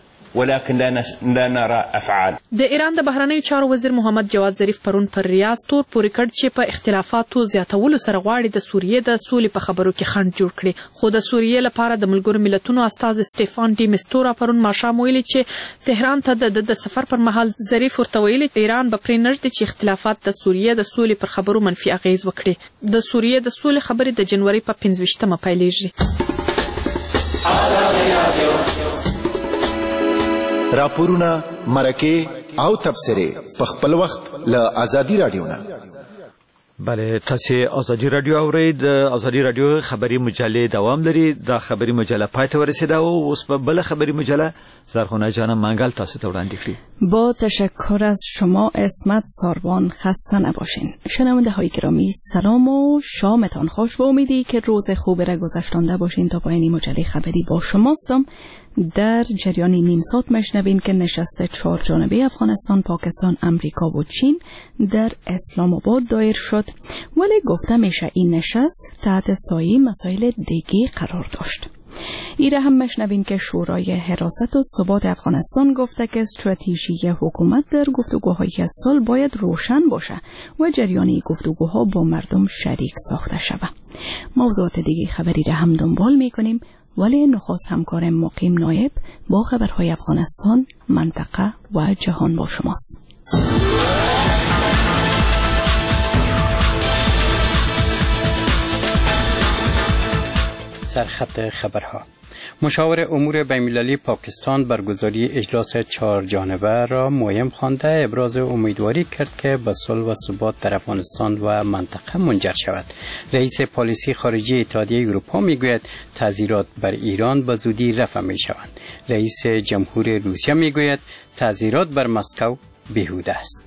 ولكن لا نرى افعال. د ایران د بهرنیو چارو وزیر محمد جواد ظریف پرون پر ریاض تور پورې کړ چې په اختلافاتو زیاتولو سره غواړي د سوریې د سولې په خبرو کې خنډ جوړ کړي. خو د سوریې لپاره د ملګرو ملتونو استازي سټيفان ډي مستورا پرون ماښام ویلي چې تهران ته د سفر پر مهال ظریف ورته ویلي ایران به پرې نږدې چې اختلافات د سوریې د سولې پر خبرو منفي اغیز وکړي. د سوریې د سولې خبرې د جنوري په 25مه پیلېږي. راپورونه، مرکې او تبصره په خپل وخت له ازادي رادیو نه. بله تاسو ازادي رادیو اورید. ازادي رادیو خبری مجله دوام لري. دا خبری مجله پای ته ورسیده او اوس په بل خبری مجله زرخونه جان منگل تاسو ته وړاندې کړي. با تشکر از شما اسمت ساروان، خسته نباشین. شنونده های گرامی سلام و شامتان خوش و امیدی که روز خوبی را گذشتانده باشین. تا پایانی مجله خبری با شماستم. در جریان نیم ساعت مشنوین که نشست 4 جانبه افغانستان، پاکستان، امریکا و چین در اسلام آباد دایر شد، ولی گفته میشه این نشست تحت سایه مسائل دیگه قرار داشت. ایره هم مشنوین که شورای حراست و ثبات افغانستان گفته که استراتژی حکومت در گفتگوهای صلح باید روشن باشه و جریان گفتگوها با مردم شریک ساخته شود. موضوعات دیگه خبری را هم دنبال میکنیم، ولی نخست همکار مقیم نایب با خبرهای افغانستان، منطقه و جهان با شماست. سرخط خبرها. مشاور امور بین‌المللی پاکستان برگزاری اجلاس 4 جانبه را مهم خوانده ابراز امیدواری کرد که به صلح و ثبات در افغانستان و منطقه منجر شود. رئیس پالیسی خارجی اتحادیه اروپا میگوید تعزیرات بر ایران به زودی رفع میشوند. رئیس جمهور روسیه میگوید تعزیرات بر مسکو بیهوده است.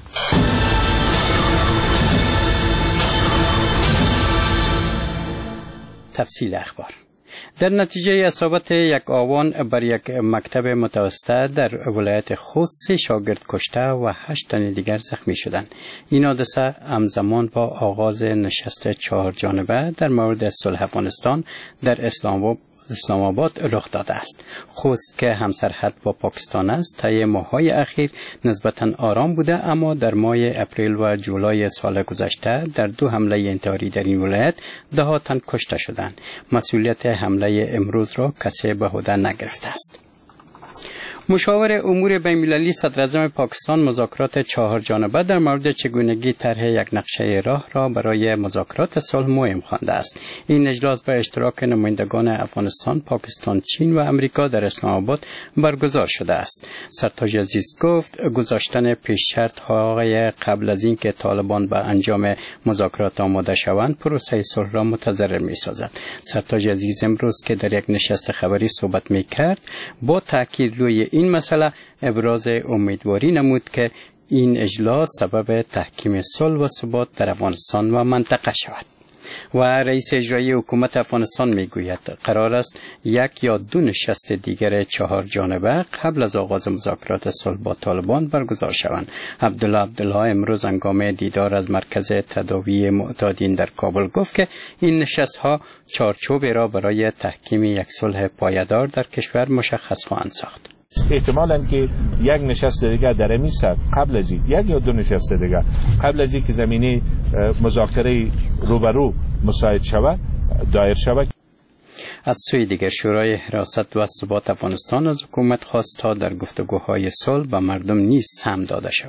تفصیل اخبار. در نتیجه اصابت یک آوان بر یک مکتب متوسطه در ولایت خوست 3 شاگرد کشته و 8 تن دیگر زخمی شدند. این حادثه همزمان با آغاز نشست 4 جانبه در مورد صلح افغانستان در اسلام آباد رخ داده است. خوست که همسرحد با پاکستان است طی ماه‌های اخیر نسبتاً آرام بوده، اما در ماه اپریل و جولای سال گذشته در 2 حمله انتحاری در این ولایت 10 تن کشته شدند. مسئولیت حمله امروز را کسی به عهده نگرفته است. مشاور امور بین‌المللی صدراعظم پاکستان مذاکرات 4 جانبه در مورد چگونگی طرح یک نقشه راه را برای مذاکرات صلح مهم خوانده است. این اجلاس به اشتراک نمایندگان افغانستان، پاکستان، چین و امریکا در اسلام آباد برگزار شده است. سرتاج عزیز گفت گذاشتن پیش شرط های قبل از اینکه طالبان به انجام مذاکرات آماده شوند پروسه صلح را متضرر می‌سازد. سرتاج عزیز امروز که در یک نشست خبری صحبت می‌کرد با تاکید روی این مسئله ابراز امیدواری نمود که این اجلاس سبب تحکیم صلح و ثبات در افغانستان و منطقه شود. و رئیس اجرایی حکومت افغانستان میگوید قرار است 1 یا 2 نشست دیگر 4 جانبه قبل از آغاز مذاکرات صلح با طالبان برگزار شوند. عبدالله امروز هنگام دیدار از مرکز تداوی معتادین در کابل گفت که این نشست ها چارچوبی را برای تحکیم یک صلح پایدار در کشور مشخص خواهند ساخت. احتمالاً که یک نشست دیگر در این سطح قبل از 1 یا 2 نشست دیگر قبل از اینکه زمینه مذاکره روبرو مساعد شود دایر شود. از سوی دیگر شورای حراست و ثبات افغانستان از حکومت خواست تا در گفتگوهای صلح به مردم نیز سهم داده شود.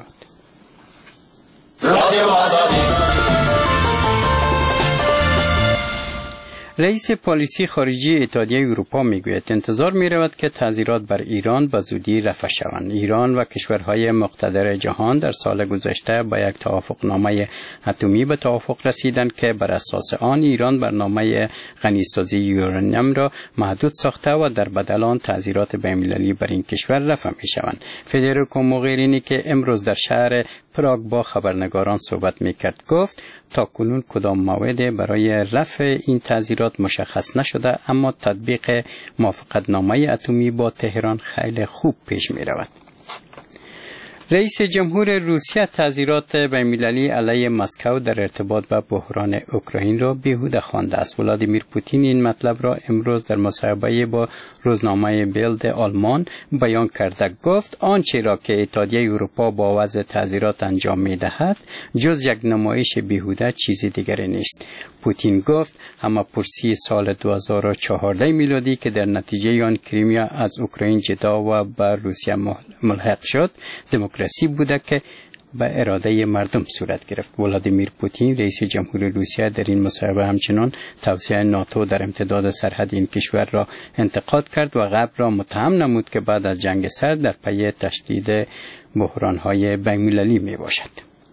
رئیس پالیسی خارجی اتحادیه اروپا میگوید انتظار می‌رود که تعزیرات بر ایران به زودی رفع شوند. ایران و کشورهای مقتدر جهان در سال گذشته با یک توافقنامه اتمی به توافق رسیدند که بر اساس آن ایران برنامه غنیسازی یورانیم را محدود ساخته و در بدل آن تعزیرات بین‌المللی بر این کشور رفع می‌شوند. فدریکو موغرینی که امروز در شهر پراگ با خبرنگاران صحبت می‌کرد گفت تاکنون کدام موعد برای رفع این تعزیرات مشخص نشده، اما تطبیق موافقتنامه اتمی با تهران خیلی خوب پیش می‌رود. رئیس جمهور روسیه تعزیرات بین‌المللی علیه مسکو در ارتباط با بحران اوکراین را بیهوده خوانده است. ولادیمیر پوتین این مطلب را امروز در مصاحبه با روزنامه بیلد آلمان بیان کرده. گفت آنچه را که اتحادیه اروپا با وضع تعزیرات انجام می‌دهد جز یک نمایش بیهوده چیزی دیگری نیست. پوتین گفت اما پرسی سال 2014 میلادی که در نتیجه آن کریمیا از اوکراین جدا و به روسیه ملحق شد دموکراسی بوده که به اراده مردم صورت گرفت. ولادیمیر پوتین رئیس جمهوری روسیه در این مصاحبه همچنین توسعه ناتو در امتداد سرحد این کشور را انتقاد کرد و غرب را متهم نمود که بعد از جنگ سرد در پی تشدید بحران‌های بین‌المللی میباشد.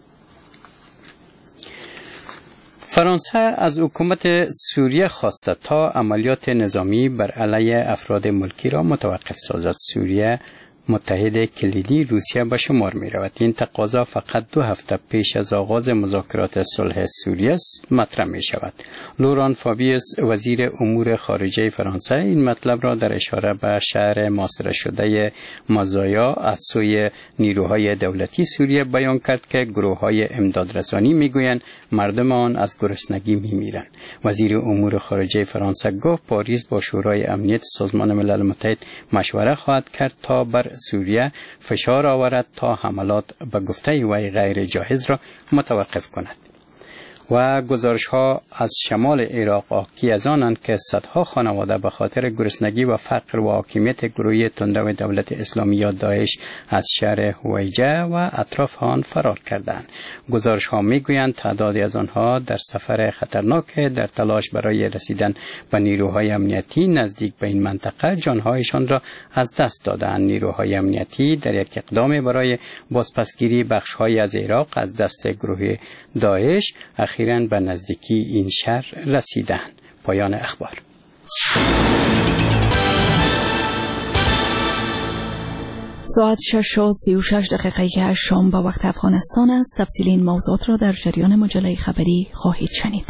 فرانسه از حکومت سوریه خواسته تا عملیات نظامی بر علیه افراد ملکی را متوقف سازد. سوریه متحد کلیدی روسیه به شمار می رود. این تقاضا فقط 2 هفته پیش از آغاز مذاکرات صلح سوریه مطرح می شود. لوران فابیوس وزیر امور خارجه فرانسه این مطلب را در اشاره به شهر محاصره شده مازایا از سوی نیروهای دولتی سوریه بیان کرد که گروه‌های امدادرسانی میگویند مردم آن از گرسنگی میمیرند. وزیر امور خارجه فرانسه گفت پاریس با شورای امنیت سازمان ملل متحد مشوره خواهد کرد تا بر سوریه فشار آورد تا حملات به گفته وی غیر جاهز را متوقف کند. و گزارش ها از شمال عراق حاکی از آنند که صدها خانواده به خاطر گرسنگی و فقر و حاکمیت گروهی تندرو دولت اسلامی یا داعش از شهر هویجه و اطراف آن فرار کردند. گزارش ها میگویند تعدادی از آنها در سفر خطرناک در تلاش برای رسیدن به نیروهای امنیتی نزدیک به این منطقه جانهایشان را از دست دادند. نیروهای امنیتی در یک اقدام برای بازپسگیری بخش‌های از عراق از دست گروه داعش اخیراً به نزدیکی این شهر رسیدند. پایان اخبار. ساعت 6:36 شام با وقت افغانستان است. تفصیل این موضوعات را در جریان مجله خبری خواهید شنید.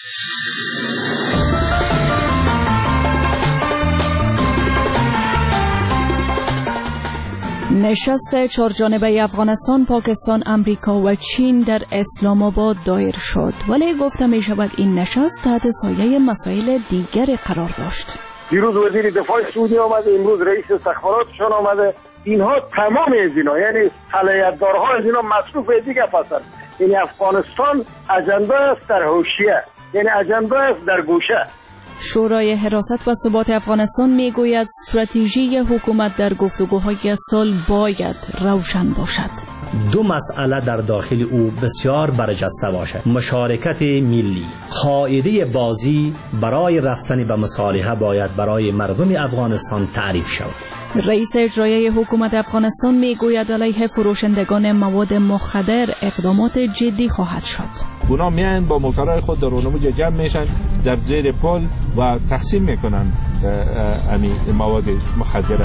نشست چهارجانبه افغانستان، پاکستان، امریکا و چین در اسلام آباد دایر شد، ولی گفته می شود این نشست تحت سایه مسائل دیگر قرار داشت. دیروز وزیر دفاع سعودی آمده، امروز رئیس استخباراتشان آمده. اینها تمام از اینا، یعنی صلاحیت‌دارها از اینا مصروف دیگه هستند. یعنی افغانستان اجنده است در حوشیه، یعنی اجنده است در گوشه. شورای حراست و ثبات افغانستان میگوید استراتژی حکومت در گفتگوهای صلح باید روشن باشد. 2 مسئله در داخل او بسیار برجسته باشد: مشارکت ملی. قاعده بازی برای رفتن به مصالحه باید برای مردم افغانستان تعریف شود. رئیس اجرایی حکومت افغانستان میگوید علیه فروشندگان مواد مخدر اقدامات جدی خواهد شد. اونا میان با موتورهای خود در رونموج جمع میشن در زیر پل و تقسیم میکنن امی مواد مخدر.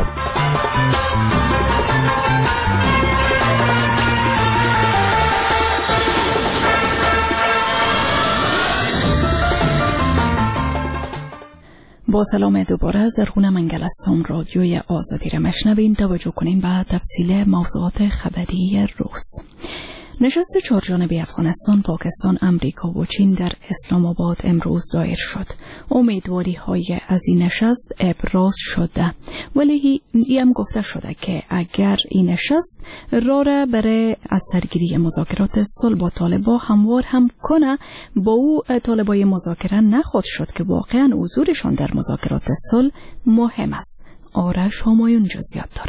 با سلام دوباره، زرغونه منگل هستم. رادیوی آزادی را مشنوین. توجه کنین به تفصیل موضوعات خبری روز. نشست چهارجانبه افغانستان، پاکستان، امریکا و چین در اسلام آباد امروز دایر شد. امیدواری های از این نشست ابراز شده، ولی هم گفته شده که اگر این نشست راه برای از سرگیری مذاکرات صلح با طالبان هموار هم کنه، با او طالبای مذاکره نخواهد شد که واقعا حضورشان در مذاکرات صلح مهم است. آرش همایون جزئیات داره.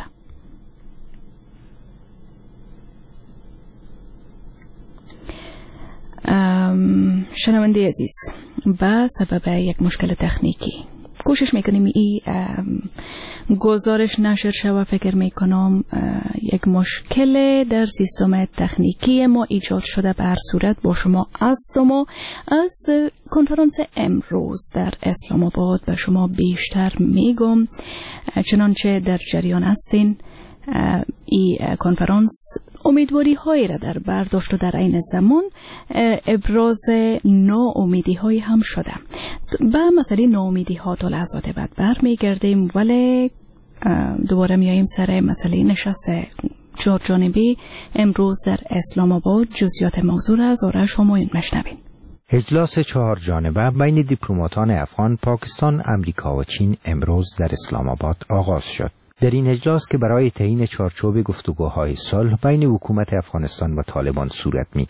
شنونده عزیز، به سبب یک مشکل تکنیکی کوشش میکنیم این گزارش نشر شود. فکر میکنم یک مشکل در سیستم تکنیکی ما ایجاد شده. به هر صورت با شما هستم و از کنفرانس امروز در اسلام آباد به شما بیشتر میگم. چنانچه در جریان هستین، این کنفرانس امیدواری هایی را در برداشت و در عین زمان ابراز ناامیدی هایی هم شده. به مسئله ناامیدی ها تا لحظات بعد برمیگردیم، ولی دوباره میاییم سر مسئله نشست چهارجانبه امروز در اسلام آباد. جزئیات موضوع را از آرش همایون مشنوین. اجلاس چهارجانبه بین دیپلماتان افغان، پاکستان، امریکا و چین امروز در اسلام آباد آغاز شد. در این اجلاس که برای تعیین چارچوب گفتگوهای صلح بین حکومت افغانستان و طالبان صورت می‌گیرد،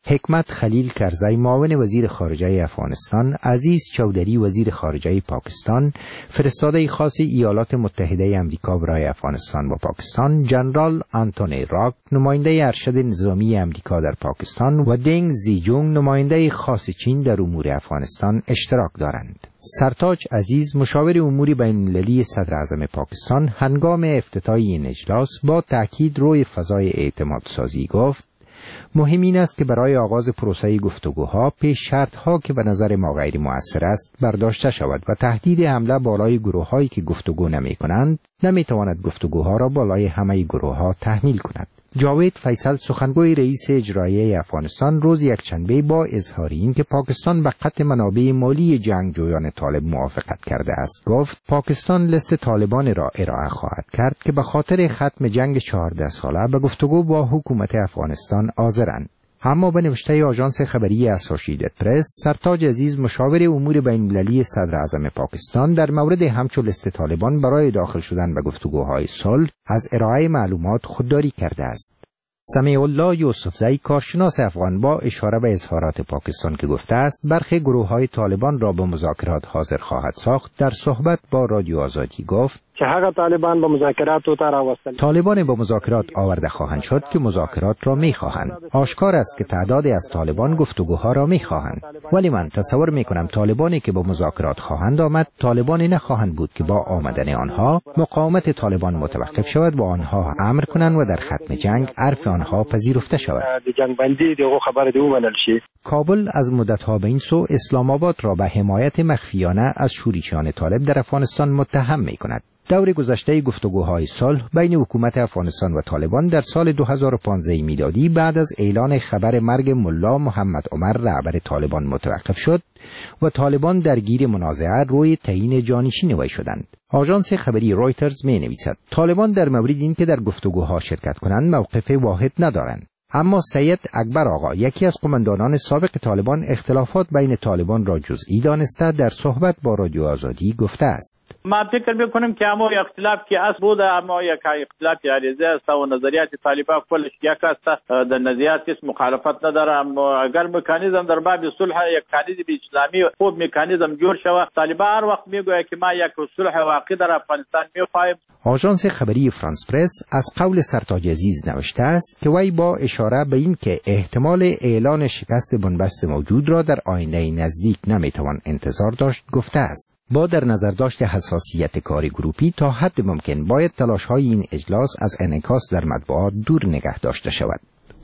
حکمت خلیل کرزی معاون وزیر خارجه افغانستان، عزیز چودری وزیر خارجه پاکستان، فرستاده خاص ایالات متحده آمریکا برای افغانستان و پاکستان، جنرال آنتونی راک نماینده ارشد نظامی آمریکا در پاکستان و دنگ زیجونگ نماینده خاص چین در امور افغانستان اشتراک دارند. سرتاج عزیز مشاور امور بین‌المللی صدر اعظم پاکستان هنگام افتتاح این اجلاس با تاکید روی فضای اعتماد سازی گفت: مهم این است که برای آغاز پروسه گفتگوها پیش شرط‌ها که به نظر ما غیر مؤثر است برداشته شود و تهدید حمله بالای گروه‌هایی که گفتگو نمی‌کنند نمی‌تواند گفتگوها را بالای همه گروه‌ها تحمیل کند. جاوید فیصل سخنگوی رئیس اجرایی افغانستان روز یکشنبه با اظهار اینکه پاکستان به قطع منابع مالی جنگجویان طالب موافقت کرده است گفت: پاکستان لیست طالبان را ارائه خواهد کرد که به خاطر ختم جنگ 14 ساله به گفتگو با حکومت افغانستان حاضرند. اما به نوشته آژانس خبری اسوسییتد پرس، سرتاج عزیز مشاور امور بین‌المللی صدر اعظم پاکستان در مورد همچو لیست طالبان برای داخل شدن به گفتگوهای صلح از ارائه معلومات خودداری کرده است. سمیع الله یوسفزئی کارشناس افغان با اشاره به اظهارات پاکستان که گفته است برخی گروه‌های طالبان را به مذاکرات حاضر خواهد ساخت، در صحبت با رادیو آزادی گفت که هغه طالبان به مذاکرات او راوستل. طالبان به مذاکرات آورده خواهند شد که مذاکرات را می‌خواهند. آشکار است که تعدادی از طالبان گفتگوها را می‌خواهند، ولی من تصور می‌کنم طالبانی که به مذاکرات خواهند آمد طالبانی نخواهند بود که با آمدن آنها مقاومت طالبان متوقف شود و آنها امر کنند و در ختم جنگ عرف آنها پذیرفته شود. جنگ بندی دیگه خبر دیو منل شي. کابل از مدت‌ها به این سو اسلام آباد را به حمایت مخفیانه از شورشیان طالب در افغانستان متهم می‌کند. دور گذشته گفتگوهای صلح بین حکومت افغانستان و طالبان در سال 2015 میلادی بعد از اعلان خبر مرگ ملا محمد عمر رهبر طالبان متوقف شد و طالبان درگیر منازعه روی تعیین جانشین وی شدند. آژانس خبری رویترز می‌نویسد طالبان در مورد اینکه در گفتگوها شرکت کنند موقف واحد ندارند. اما سید اکبر آقا یکی از قماندانان سابق طالبان اختلافات بین طالبان را جزئی دانسته در صحبت با رادیو آزادی گفته است: ما فکر میکنم که اما اختلاف که از بوده اما یک اختلاف عریضه است و نظریات طالبان کلش یک است در نظریات مخالفت نداره، اما اگر مکانیزم در باب صلح یک مکانیزم اسلامی خوب مکانیزم جور شود طالبان هر وقت میگوید که ما یک صلح واقعی در افغانستان میخواهیم. آژانس خبری فرانس پرس از قول سرتاج عزیز نوشته است که وی با اشاره به این که احتمال اعلان شکست بنبست موجود را در آینده نزدیک نمیتوان انتظار داشت گفته است: با در نظر داشت حساسیت کار گروپی تا حد ممکن باید تلاش‌های این اجلاس از انعکاس در مطبوعات دور نگه داشته شود.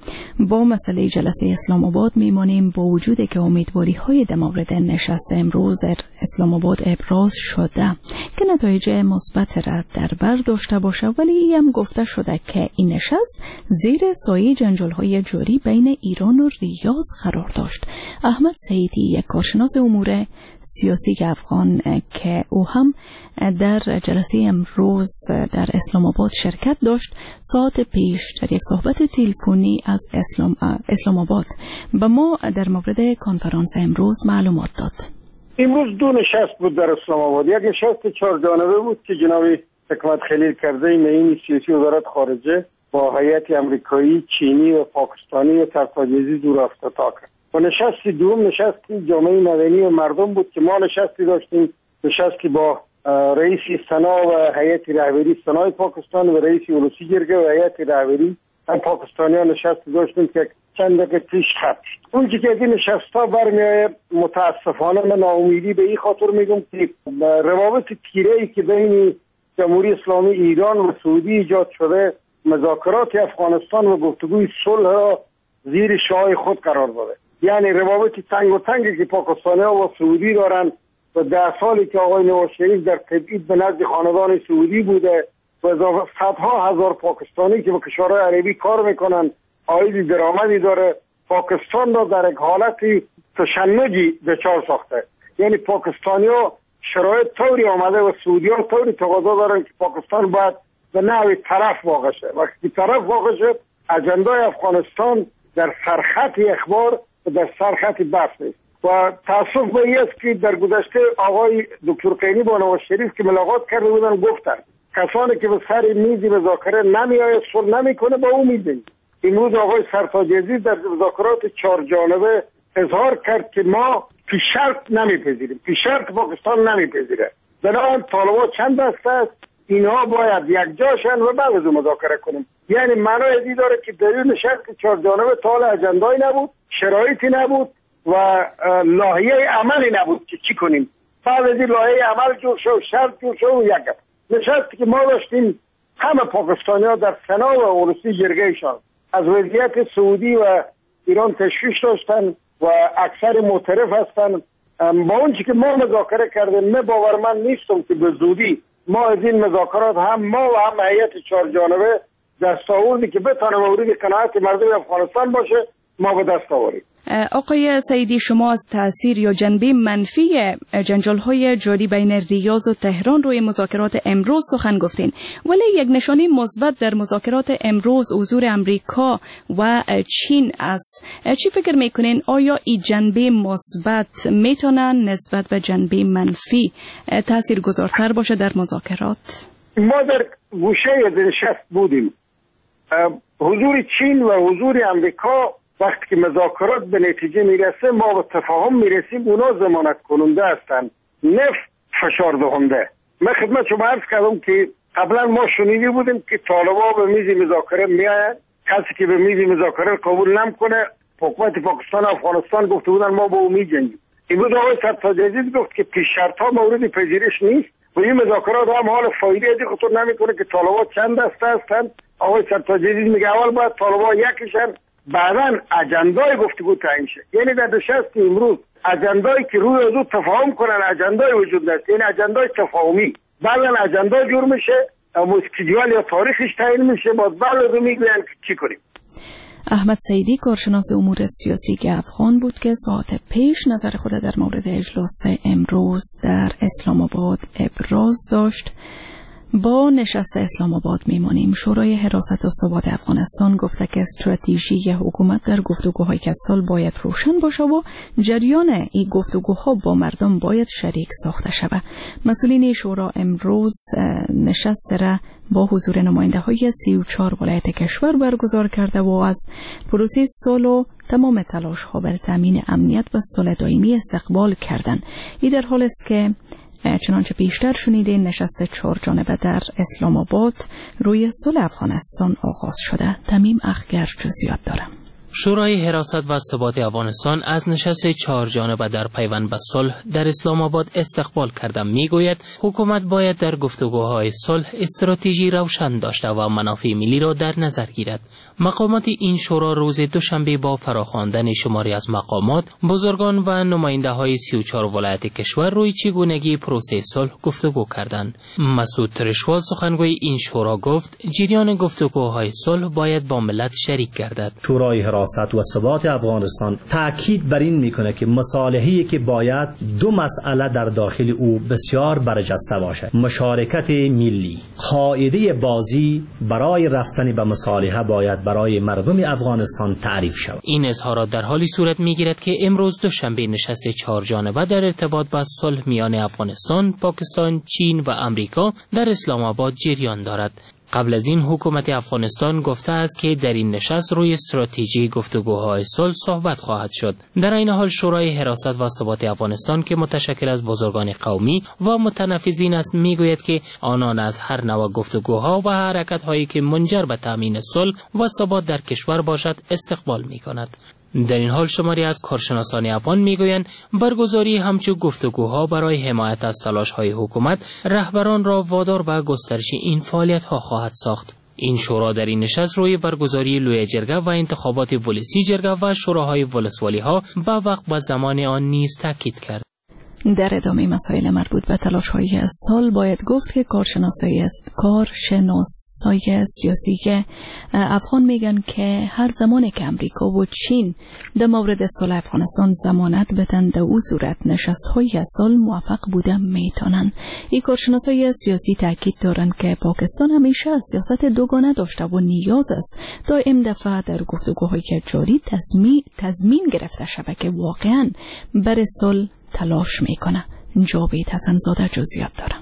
با مسئله جلسه اسلام آباد میمانیم. با وجود که امیدواری های در مورد نشست امروز در اسلام آباد ابراز شده که نتایج مثبت را در بر داشته باشه، ولی هم گفته شده که این نشست زیر سایه جنجال های جاری بین ایران و ریاض قرار داشت. احمد سعیدی یک کارشناس امور سیاسی افغان که او هم در جلسه امروز در اسلام آباد شرکت داشت، ساعت پیش در یک صحبت تلفنی از اسلام آباد به ما در مورد کنفرانس امروز معلومات داد. امروز دو نشست بود در اسلام آباد. یک نشست 4 جانبه بود که جناب حکمت خلیل کرزی معین سیاسی وزارت خارجه با هیئت امریکایی، چینی و پاکستانی و سرتاج عزیز او را افتتاح کرد. و نشست دوم نشست جامعه مدنی و مردم بود که ما نشستی داشتیم، نشستی با رئیس سنا و هیئت رهبری سنای پاکستان و رئیس اولوسی جرگه و هیئت رهبری هم پاکستانیان نشستی داشتیم که چند دقیقه پیش ختم شد. اون که از این نشست‌ها برمی‌آید متاسفانه من ناامیدی به این خاطر میگم که روابط تیره‌ای که بین جمهوری اسلامی ایران و سعودی ایجاد شده مذاکرات افغانستان و گفتگوی صلح را زیر شعاع خود قرار داده. یعنی روابط تنگ و تنگی که پاکستانی‌ها و سعودی دارن و 10 سالی که آقای نواز شریف در تبعید به نزد خاندان سعودی بوده و اضافه صدها هزار پاکستانی که به کشورهای عربی کار میکنن عاید درآمدی داره، پاکستان را در یک حالت تشنجی دچار ساخته. یعنی پاکستانی‌ها شرایط طوری آمده و سعودیان طوری تقاضا دارن که پاکستان باید به نحوی طرف واقع شه. وقتی طرف واقع شد اجندای افغانستان در سرخط اخبار و در سرخط بحث نیست. و تاسف به این است که در گذشته آقای دکتر قینی با نواز شریف که ملاقات کرده بودن گفتن کسانی که به سر میز مذاکره نمیآید صلح نمیکنه با او میزنید. امروز آقای سرتاج عزیز در مذاکرات 4 جانبه اظهار کرد که ما پیش شرط نمیپذیریم، پیش شرط پاکستان نمیپذیره. بنابراین طالبان چند دسته است، اینها باید یک جاشن و بعد از مذاکره کنیم. یعنی معنای ازی داره که در این نشست 4 جانبه تا اجندایی نبود، شرایطی نبود و لایحه عملی نبود که چی کنیم. بعد از این لایحه عمل جور شد، شرط جور شد و یک نشستی که ما داشتیم. همه پاکستانی‌ها در سنا و اولوسی جرگهشان از وضعیت سعودی و ایران تشویش داشتن و اکثر معترف هستن. با اونچه که ما مذاکره کردیم من باورمند نیستم که به زودی ما از این مذاکرات هم ما و هم هیئت 4 جانبه دست آوردی که بتونه مورد قناعت مردم افغانستان باشه ما به دست آوریم. آقای سعیدی، شما از تأثیر یا جنبه منفی جنجال‌های جاری بین ریاض و تهران روی مذاکرات امروز سخن گفتین، ولی یک نشانه مثبت در مذاکرات امروز حضور امریکا و چین است. چی فکر میکنین؟ آیا این جنبه مثبت میتونن نسبت به جنبه منفی تاثیرگذارتر باشه در مذاکرات؟ ما در گوشه نشست بودیم. حضور چین و حضور امریکا وقتی که مذاکرات به نتیجه میرسه ما به تفاهم میرسیم، اونا ضمانت کننده هستن نه فشار دهنده. من خدمت شما عرض کردم که قبلا ما شنیده بودیم که طالبان به میز مذاکره میآیند، کسی که به میز مذاکره قبول نمیکنه حکومت پاکستان و افغانستان گفته بودن ما با او میجنگیم. امروز آقای سرتاج عزیز گفت که پیش شرط‌ها مورد پذیرش نیست و این مذاکرات هم حال فایده ازی خطور نمیکنه که طالبان چند دسته هستند. آقای سرتاج عزیز میگه اول باید طالبان یکیشن، بعداً اجندای گفتگو تعیین شه. یعنی در نشست امروز اجندایی که روی از تفاهم کنن اجندای وجود داشت، یعنی اجندای تفاهمی، بعداً اجندا جور میشه، اسکیجوال یا تاریخش تعیین میشه، بعد از میگن چی کنیم. احمد سعیدی، کارشناس امور سیاسی افغان بود که ساعت پیش نظر خود در مورد اجلاس امروز در اسلام آباد ابراز داشت. با نشست اسلام آباد میمانیم. شورای حراست و ثبات افغانستان گفته که استراتژی حکومت در گفتگوهای که سال باید روشن باشه و جریان این گفتگوها با مردم باید شریک ساخته شود. مسئولین شورا امروز نشست را با حضور نماینده های 34 ولایت کشور برگزار کرده و از پروسه صلح و تمام تلاش ها برای تامین امنیت و صلح دائمی استقبال کردند. این در حال است که چنانچه بیشتر شنیدین نشست 4 جانبه در اسلام آباد روی صلح افغانستان آغاز شده. تمیم اخگر جزئیات دارم. شورای حراست و ثبات افغانستان از نشست 4 جانبه در پیوند به صلح در اسلام آباد استقبال کرده. میگوید حکومت باید در گفتگوهای صلح استراتژی روشن داشته و منافع ملی را در نظر گیرد. مقامات این شورا روز دوشنبه با فراخواندن شماری از مقامات، بزرگان و نماینده های 34 ولایت کشور روی چگونگی پروسه صلح گفتگو کردند. مسعود ترشوال سخنگوی این شورا گفت جریان گفتگوهای صلح باید با ملت شریک گردد. شورای حراست و ثبات افغانستان تاکید بر این میکنه که مصالحه‌ای که باید 2 مسئله در داخل او بسیار برجسته باشد: مشارکت ملی. قاعده بازی برای رفتن به مصالحه باید برای مردم افغانستان تعریف شود. این اظهارات در حالی صورت میگیرد که امروز دوشنبه نشست 4 جانبه در ارتباط با صلح میان افغانستان، پاکستان، چین و امریکا در اسلام آباد جریان دارد. قبل از این حکومت افغانستان گفته است که در این نشست روی استراتژی گفتگوهای صلح صحبت خواهد شد. در این حال شورای حراست و ثبات افغانستان که متشکل از بزرگان قومی و متنفذین است میگوید که آنان از هر نوع گفتگوها و حرکت‌هایی که منجر به تامین صلح و ثبات در کشور باشد استقبال می‌کند. در این حال شماری از کارشناسان افغان میگویند برگزاری همچون گفتگوها برای حمایت از تلاش‌های حکومت رهبران را وادار به گسترش این فعالیت‌ها خواهد ساخت. این شورا در این نشست روی برگزاری لوی جرگه و انتخابات ولسی جرگه و شوراهای ولسوالی‌ها به وقت و زمان آن نیز تاکید کرد. در ادامه مسائل مربوط به تلاش‌های سال باید گفت که کارشناسای سیاسی افغان میگن که هر زمانی که امریکا و چین در مورد صلح افغانستان ضمانت بدن در او صورت نشست‌های سال موفق بوده میتونن. این کارشناسای سیاسی تاکید دارند که پاکستان همیشه سیاست دوگانه داشته و نیاز است دائم دفعه در گفتگوهای جاری تضمین گرفته شود که واقعاً برای صلح تلاش میکنه. جاوید حسن‌زاده جزئیات دارم.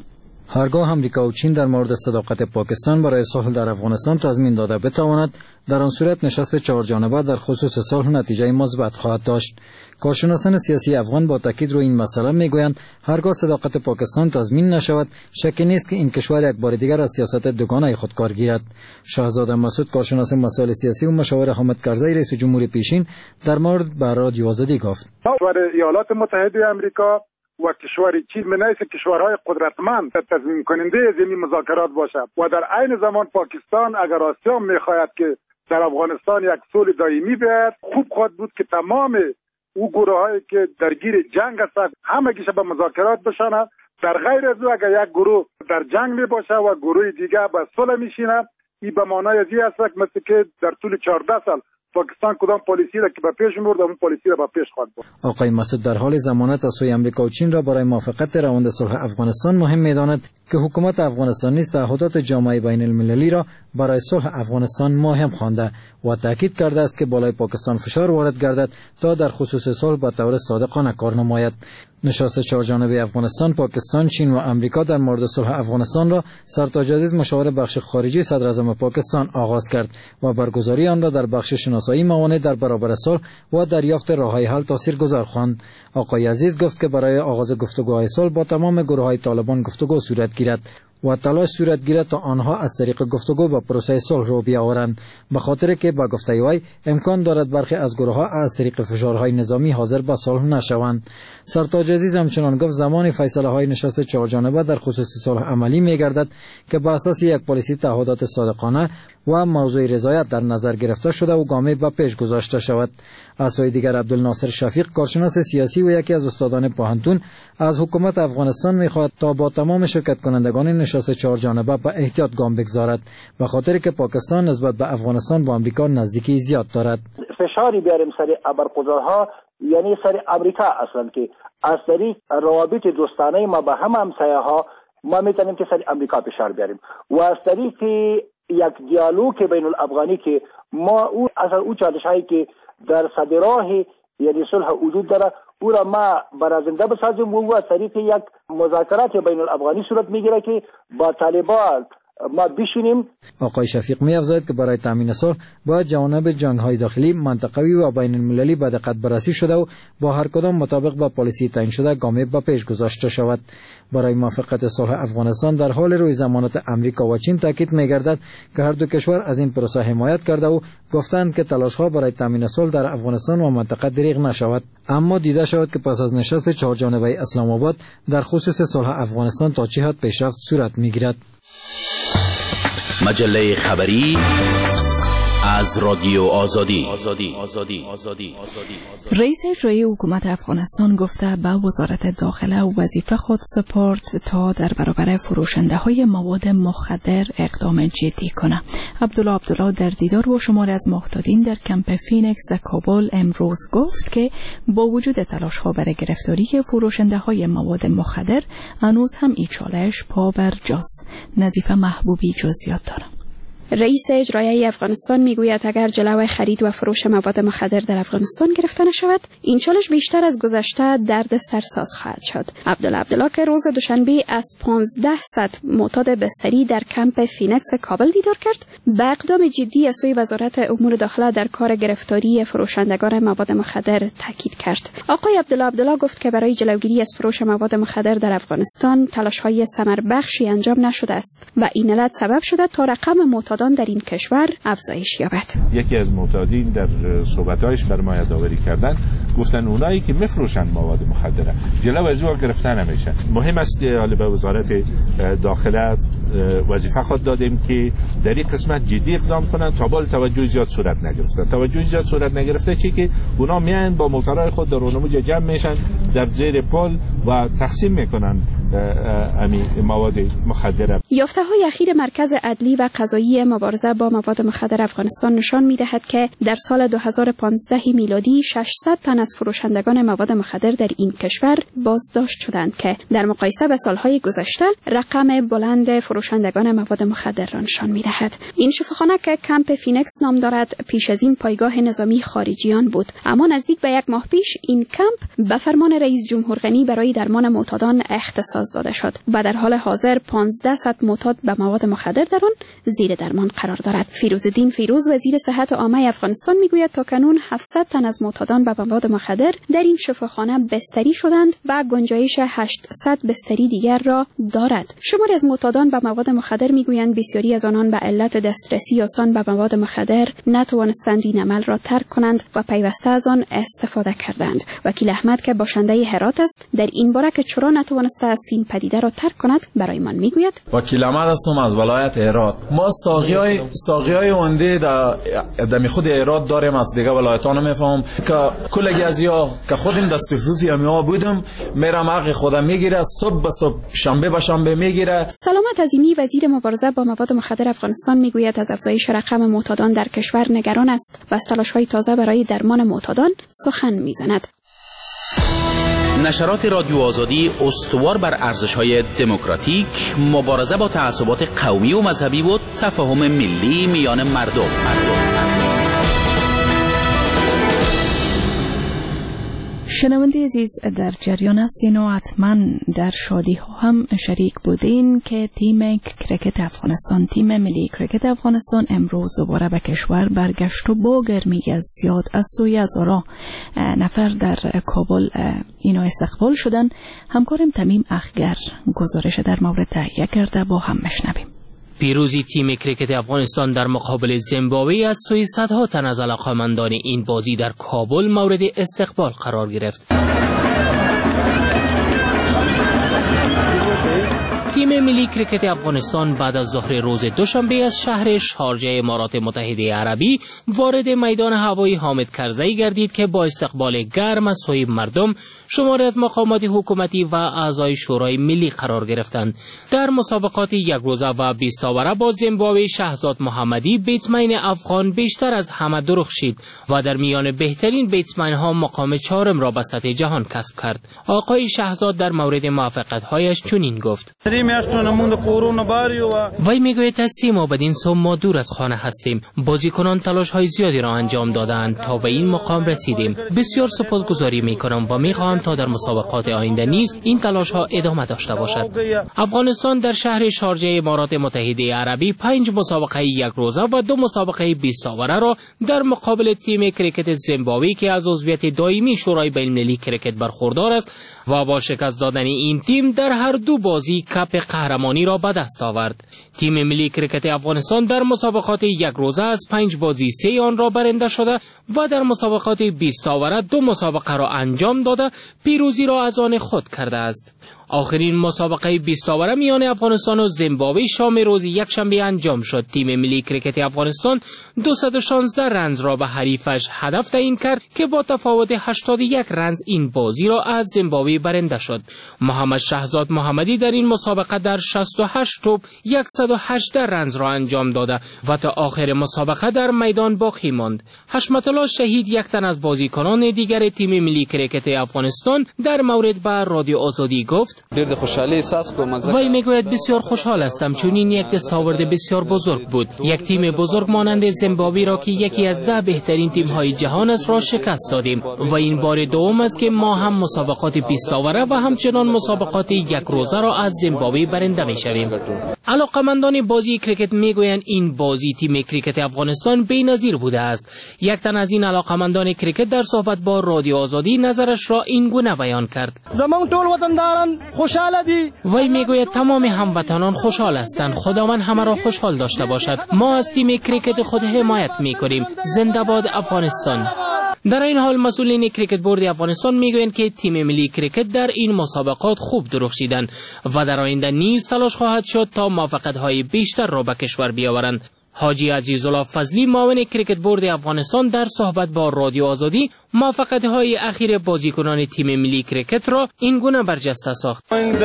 هرگاه آمریکا و چین در مورد صداقت پاکستان برای صلح در افغانستان تضمین داده بتواند، در آن صورت نشست 4 جانبه در خصوص صلح نتیجه مثبت خواهد داشت. کارشناسان سیاسی افغان با تاکید روی این مسئله میگویند هرگاه صداقت پاکستان تضمین نشود، شکی نیست که این کشور یک بار دیگر از سیاست دوگانه خود کار گیرد. شاهزاده مسعود، کارشناس مسائل سیاسی و مشاور حامد کرزی رئیس جمهور پیشین، در مورد به رادیو آزادی گفت: ایالات متحده آمریکا و کشور چین منیس کشورهای قدرتمند تضمین کننده از این مذاکرات باشد و در عین زمان پاکستان اگر آسیا میخواهد که در افغانستان یک صلح دائمی بیاید، خوب خواهد بود که تمام او گروهایی که درگیر جنگ هستند همگیش به مذاکرات بشاند. در غیر از او اگر یک گروه در جنگ می باشه و گروه دیگه به صلح میشینه، این به معنای ازی است مثل که در طول 14 سال پاکستان کدام پالیسی را که به پیش برد اون پالیسی را به پیش خواهد برد. آقای مسعود در حال ضمانت از سوی آمریکا و چین را برای موافقت روند صلح افغانستان مهم می‌داند که حکومت افغانستان نیز تعهدات جامعه بین المللی را برای صلح افغانستان مهم خوانده و تاکید کرده است که بالای پاکستان فشار وارد گردد تا در خصوص صلح به طور صادقانه کار نماید. نشست 4 جانبه افغانستان، پاکستان، چین و آمریکا در مورد صلح افغانستان را سرتاج عزیز مشاور بخش خارجی صدر اعظم پاکستان آغاز کرد و برگزاری آن را در بخش شناسایی موانع در برابر صلح و دریافت راه‌های حل تاثیرگذار خواند. آقای عزیز گفت که برای آغاز گفتگوهای صلح با تمام گروه‌های طالبان گفتگو صورت گیرد و تلاش صورت گیرد تا آنها از طریق گفتگو به پروسه صلح رو بیاورند، به خاطر که با گفته وی امکان دارد برخی از گروه‌ها از طریق فشارهای نظامی حاضر به صلح نشوند. سرتاج عزیز همچنان گفت زمان فیصله‌های نشست 4 جانبه در خصوص صلح عملی می‌گردد که بر اساس یک پالیسی تعهدات صادقانه و موضوع رضایت در نظر گرفته شده و گامی به پیش گذاشته شود. از سوی دیگر عبدالناصر شفیق، کارشناس سیاسی و یکی از استادان پوهنتون، از حکومت افغانستان می‌خواهد تا با تمام شرکت کنندگان نشست 4 جانبه به احتیاط گام بگذارد، به خاطر که پاکستان نسبت به افغانستان با آمریکا نزدیکی زیاد دارد. فشاری بیاریم سر ابرقدرت‌ها، یعنی سر امریکا اصلا که از طریق روابط دوستانه ما به همسایه‌ها ما میتونیم که سر امریکا فشار بیاریم و از طریق یک دیالوگ بین الافغانی که ما او چالش‌هایی که در صدراه یعنی صلح وجود داره او را ما برازنده بسازیم و از طریق یک مذاکرات بین الافغانی صورت میگیره که با طالبان ما بشینیم. آقای شفیق می‌افزاید که برای تامین صلح باید جوانب جنگ‌های داخلی، منطقوی و بین المللی به دقت بررسی شده و با هر کدام مطابق با پالیسی تعیین شده گامی به پیش گذاشته شود. برای موافقت صلح افغانستان در حال روی ضمانت آمریکا و چین تاکید می‌گردد که هر دو کشور از این پروسه حمایت کرده و گفتند که تلاش‌ها برای تامین صلح در افغانستان و منطقه دریغ نشود. اما دیده شود که پس از نشست 4 جانبه اسلام آباد در خصوص صلح افغانستان تا چه حد پیشرفت صورت می‌گیرد. مجله خبری از رادیو آزادی. رئیس اجرایی حکومت افغانستان گفته به وزارت داخله و وظیفه خود سپرد تا در برابر فروشنده های مواد مخدر اقدام جدی کنه. عبدالله در دیدار با شماری از محتاطین در کمپ فینکس در کابل امروز گفت که با وجود تلاش ها برای گرفتاری فروشنده های مواد مخدر هنوز هم این چالش پا بر جاست. نظیفه محبوبی جزئیات داره. رئیس اجرایی افغانستان میگوید اگر جلوی خرید و فروش مواد مخدر در افغانستان گرفته نشود، این چالش بیشتر از گذشته درد سرساز خواهد شد. عبدالله که روز دوشنبه از 1500 معتاد بستری در کمپ فینکس کابل دیدار کرد، به اقدام جدی از سوی وزارت امور داخله در کار گرفتاری فروشندگان مواد مخدر تاکید کرد. آقای عبدالله گفت که برای جلوگیری از فروش مواد مخدر در افغانستان تلاش‌های ثمربخشی انجام نشده است و این علت سبب شده تا رقم معتادان در این کشور افزایش یابد. یکی از معتادین در صحبت‌هایش بر ما یادآوری کردن، گفتن اونایی که میفروشن مواد مخدر جلو از اون گرفته نمیشن. مهم است که حالا به وزارت داخله وظیفه خود دادیم که در این قسمت جدی اقدام کنن تا بال توجه زیاد صورت نگرفته. توجه زیاد صورت نگرفته چی که اونا میان با موتورهای خود در اونموج جمع میشن در زیر پل و تقسیم میکنن مواد مخدر. یافته‌های اخیر مرکز عدلی و قضایی مبارزه با مواد مخدر افغانستان نشان می‌دهد که در سال 2015 میلادی 600 تن از فروشندگان مواد مخدر در این کشور بازداشت شدند که در مقایسه با سالهای گذشته رقم بلند فروشندگان مواد مخدر را نشان می‌دهد. این شفاخانه که کمپ فینکس نام دارد پیش از این پایگاه نظامی خارجیان بود، اما نزدیک به یک ماه پیش این کمپ به فرمان رئیس جمهور غنی برای درمان معتادان اختصاص بازساز داده شد و در حال حاضر 1500 معتاد به مواد مخدر در آن زیر درمان قرار دارد. فیروزالدین فیروز وزیر صحت عامه افغانستان میگوید تاکنون 700 تن از معتادان به مواد مخدر در این شفاخانه بستری شدند و گنجایش 800 بستری دیگر را دارد. شماری از معتادان به مواد مخدر میگویند بسیاری از آنان به علت دسترسی آسان به مواد مخدر نتوانستند این عمل را ترک کنند و پیوسته از آن استفاده کردند. وکیل احمد که باشنده هرات است در این باره که چرا نتوانسته است این پدیده را ترک کند برایمان میگوید. وکیل احمد هستم از ولایت هرات. ما ساقیای ونده در خود هرات داریم، از دیگه ولایت‌ها نمیفهمم که کلگی از یا که خودم دستفروفی امیها بودم میرم حق خودم میگیره، صبح به صبح شنبه به شنبه میگیره. سلامت عظیمی وزیر مبارزه با مواد مخدر افغانستان میگوید از افزایش رقم معتادان در کشور نگران است و از تلاش‌های تازه برای درمان معتادان سخن میزند. نشرات رادیو آزادی استوار بر ارزش‌های دموکراتیک، مبارزه با تعصبات قومی و مذهبی و تفاهم ملی میان مردم. شنونده عزیز در جریان هستین و حتما در شادی ها هم شریک بودین که تیم کرکت افغانستان، تیم ملی کرکت افغانستان امروز دوباره به کشور برگشت و با گرمی زیاد از سوی هزاران نفر در کابل اینا استقبال شدن. همکارم تمیم اخگر گزارش در مورد تهیه کرده، با هم مشنویم. پیروزی تیم کرکت افغانستان در مقابل زیمبابوه از سوی صدها تن از علاقه‌مندان این بازی در کابل مورد استقبال قرار گرفت. تیم ملی کرکت افغانستان بعد از ظهر روز دوشنبه از شهر شارجه امارات متحده عربی وارد میدان هوایی حامد کرزی گردید که با استقبال گرم از سوی مردم شماری از مقامات حکومتی و اعضای شورای ملی قرار گرفتند. در مسابقات یک روزه و 20 آوره با زیمبابوه شهزاد محمدی بیتسمن افغان بیشتر از همه درخشید و در میان بهترین بیتسمن ها مقام 4 را به سطح جهان کسب کرد. آقای شهزاد در مورد موفقیت‌هایش چنین گفت: وی میگوید از 3 ماه بدین سو ما دور از خانه هستیم. بازیکنان تلاش های زیادی را انجام دادند تا به این مقام رسیدیم. بسیار سپاسگزاری میکنم و میخواهم تا در مسابقات آینده نیز این تلاش ها ادامه داشته باشد. افغانستان در شهر شارجه امارات متحده عربی 5 مسابقه یک روزه و 2 مسابقه 20 آوره را در مقابل تیم کرکت زیمبابوه که از عضویت دائمی شورای بین‌المللی کرکت برخوردار است و با شکست دادن این تیم در هر 2 بازی کپ قهرمانی را به دست آورد. تیم ملی کرکت افغانستان در مسابقات یک روزه از 5 بازی 3 آن را برنده شده و در مسابقات 20 آوره 2 مسابقه را انجام داده پیروزی را از آن خود کرده است. آخرین مسابقه 20 آوره میان افغانستان و زیمبابوه شام روز یکشنبه انجام شد. تیم ملی کرکت افغانستان 216 رنز را به حریفش هدف تعیین کرد که با تفاوت 81 رنز این بازی را از زیمبابوه برنده شد. محمد شهزاد محمدی در این مسابقه در 68 توپ 118 رنز را انجام داده و تا آخر مسابقه در میدان باقی ماند. حشمت الله شهید یک تن از بازیکنان دیگر تیم ملی کرکت افغانستان در مورد به رادیو آزادی گفت: وی میگوید بسیار خوشحال هستم چون این یک دستاورد بسیار بزرگ بود. یک تیم بزرگ مانند زیمبابوه را که یکی از 10 بهترین تیم های جهان است را شکست دادیم و این بار دوم است که ما هم مسابقات 20 آوره و همچنان مسابقات یک روزه را از زیمبابوه برنده میشویم. علاقه‌مندان بازی کرکت میگویند این بازی تیم کرکت افغانستان بی‌نظیر بوده است. یک تن از این علاقه‌مندان کرکت در صحبت با رادیو آزادی نظرش را این گونه بیان کرد: زمان طول وطنداران خوشحال دی. وی میگوید تمام هموطنان خوشحال هستند. خداوند همه را خوشحال داشته باشد. ما از تیم کرکت خود حمایت میکنیم. زنده باد افغانستان. در این حال مسئولین کرکت بورد افغانستان میگویند که تیم ملی کرکت در این مسابقات خوب درخشیدند و در آینده نیز تلاش خواهد شد تا موفقیت‌های بیشتر را به کشور بیاورند. حاجی عزیزالله فضلی معاون کرکت بورد افغانستان در صحبت با رادیو آزادی موفقیت‌های اخیر بازیکنان تیم ملی کرکت را این گونه برجسته ساخت: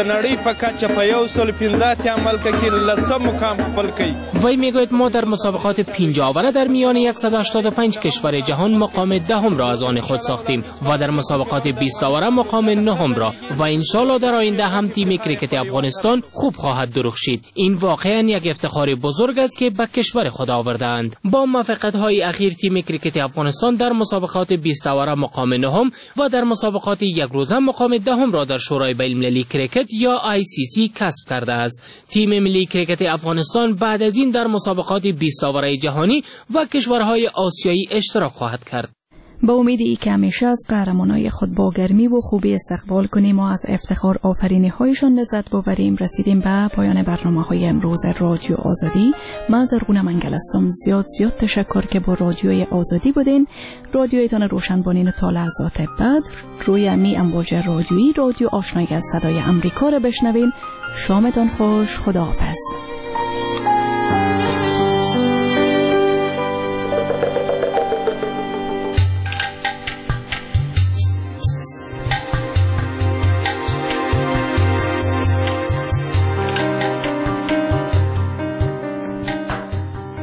وی میگوید ما در مسابقات 5 آوره در میان 185 کشور جهان مقام 10 را از آن خود ساختیم و در مسابقات 20 آوره مقام 9 را و انشالله در آینده هم تیم کرکت افغانستان خوب خواهد درخشید. این واقعا یک افتخار بزرگ است که به کشور کشور خود آوردند. با موفقیت‌های اخیر تیم کریکت افغانستان در مسابقات 20 اوره مقام نهم و در مسابقات یک روزه مقام دهم را در شورای بین‌المللی کریکت یا ICC کسب کرده است. تیم ملی کریکت افغانستان بعد از این در مسابقات 20 اوره جهانی و کشورهای آسیایی اشتراک خواهد کرد. با امیدی که همیشه از قهرمانای خود با گرمی و خوبی استقبال کنیم و از افتخار آفرینی هایشان لذت ببریم، رسیدیم به پایان برنامه‌های امروز رادیو آزادی. من زرغونه منگل هستم. زیاد تشکر که با رادیوی آزادی بودین. رادیویتان روشن بانین تا لحظات بعد روی امی امواج رادیویی رادیو آشنایی از صدای امریکا را بشنوین. شامتان خوش. خداحافظ.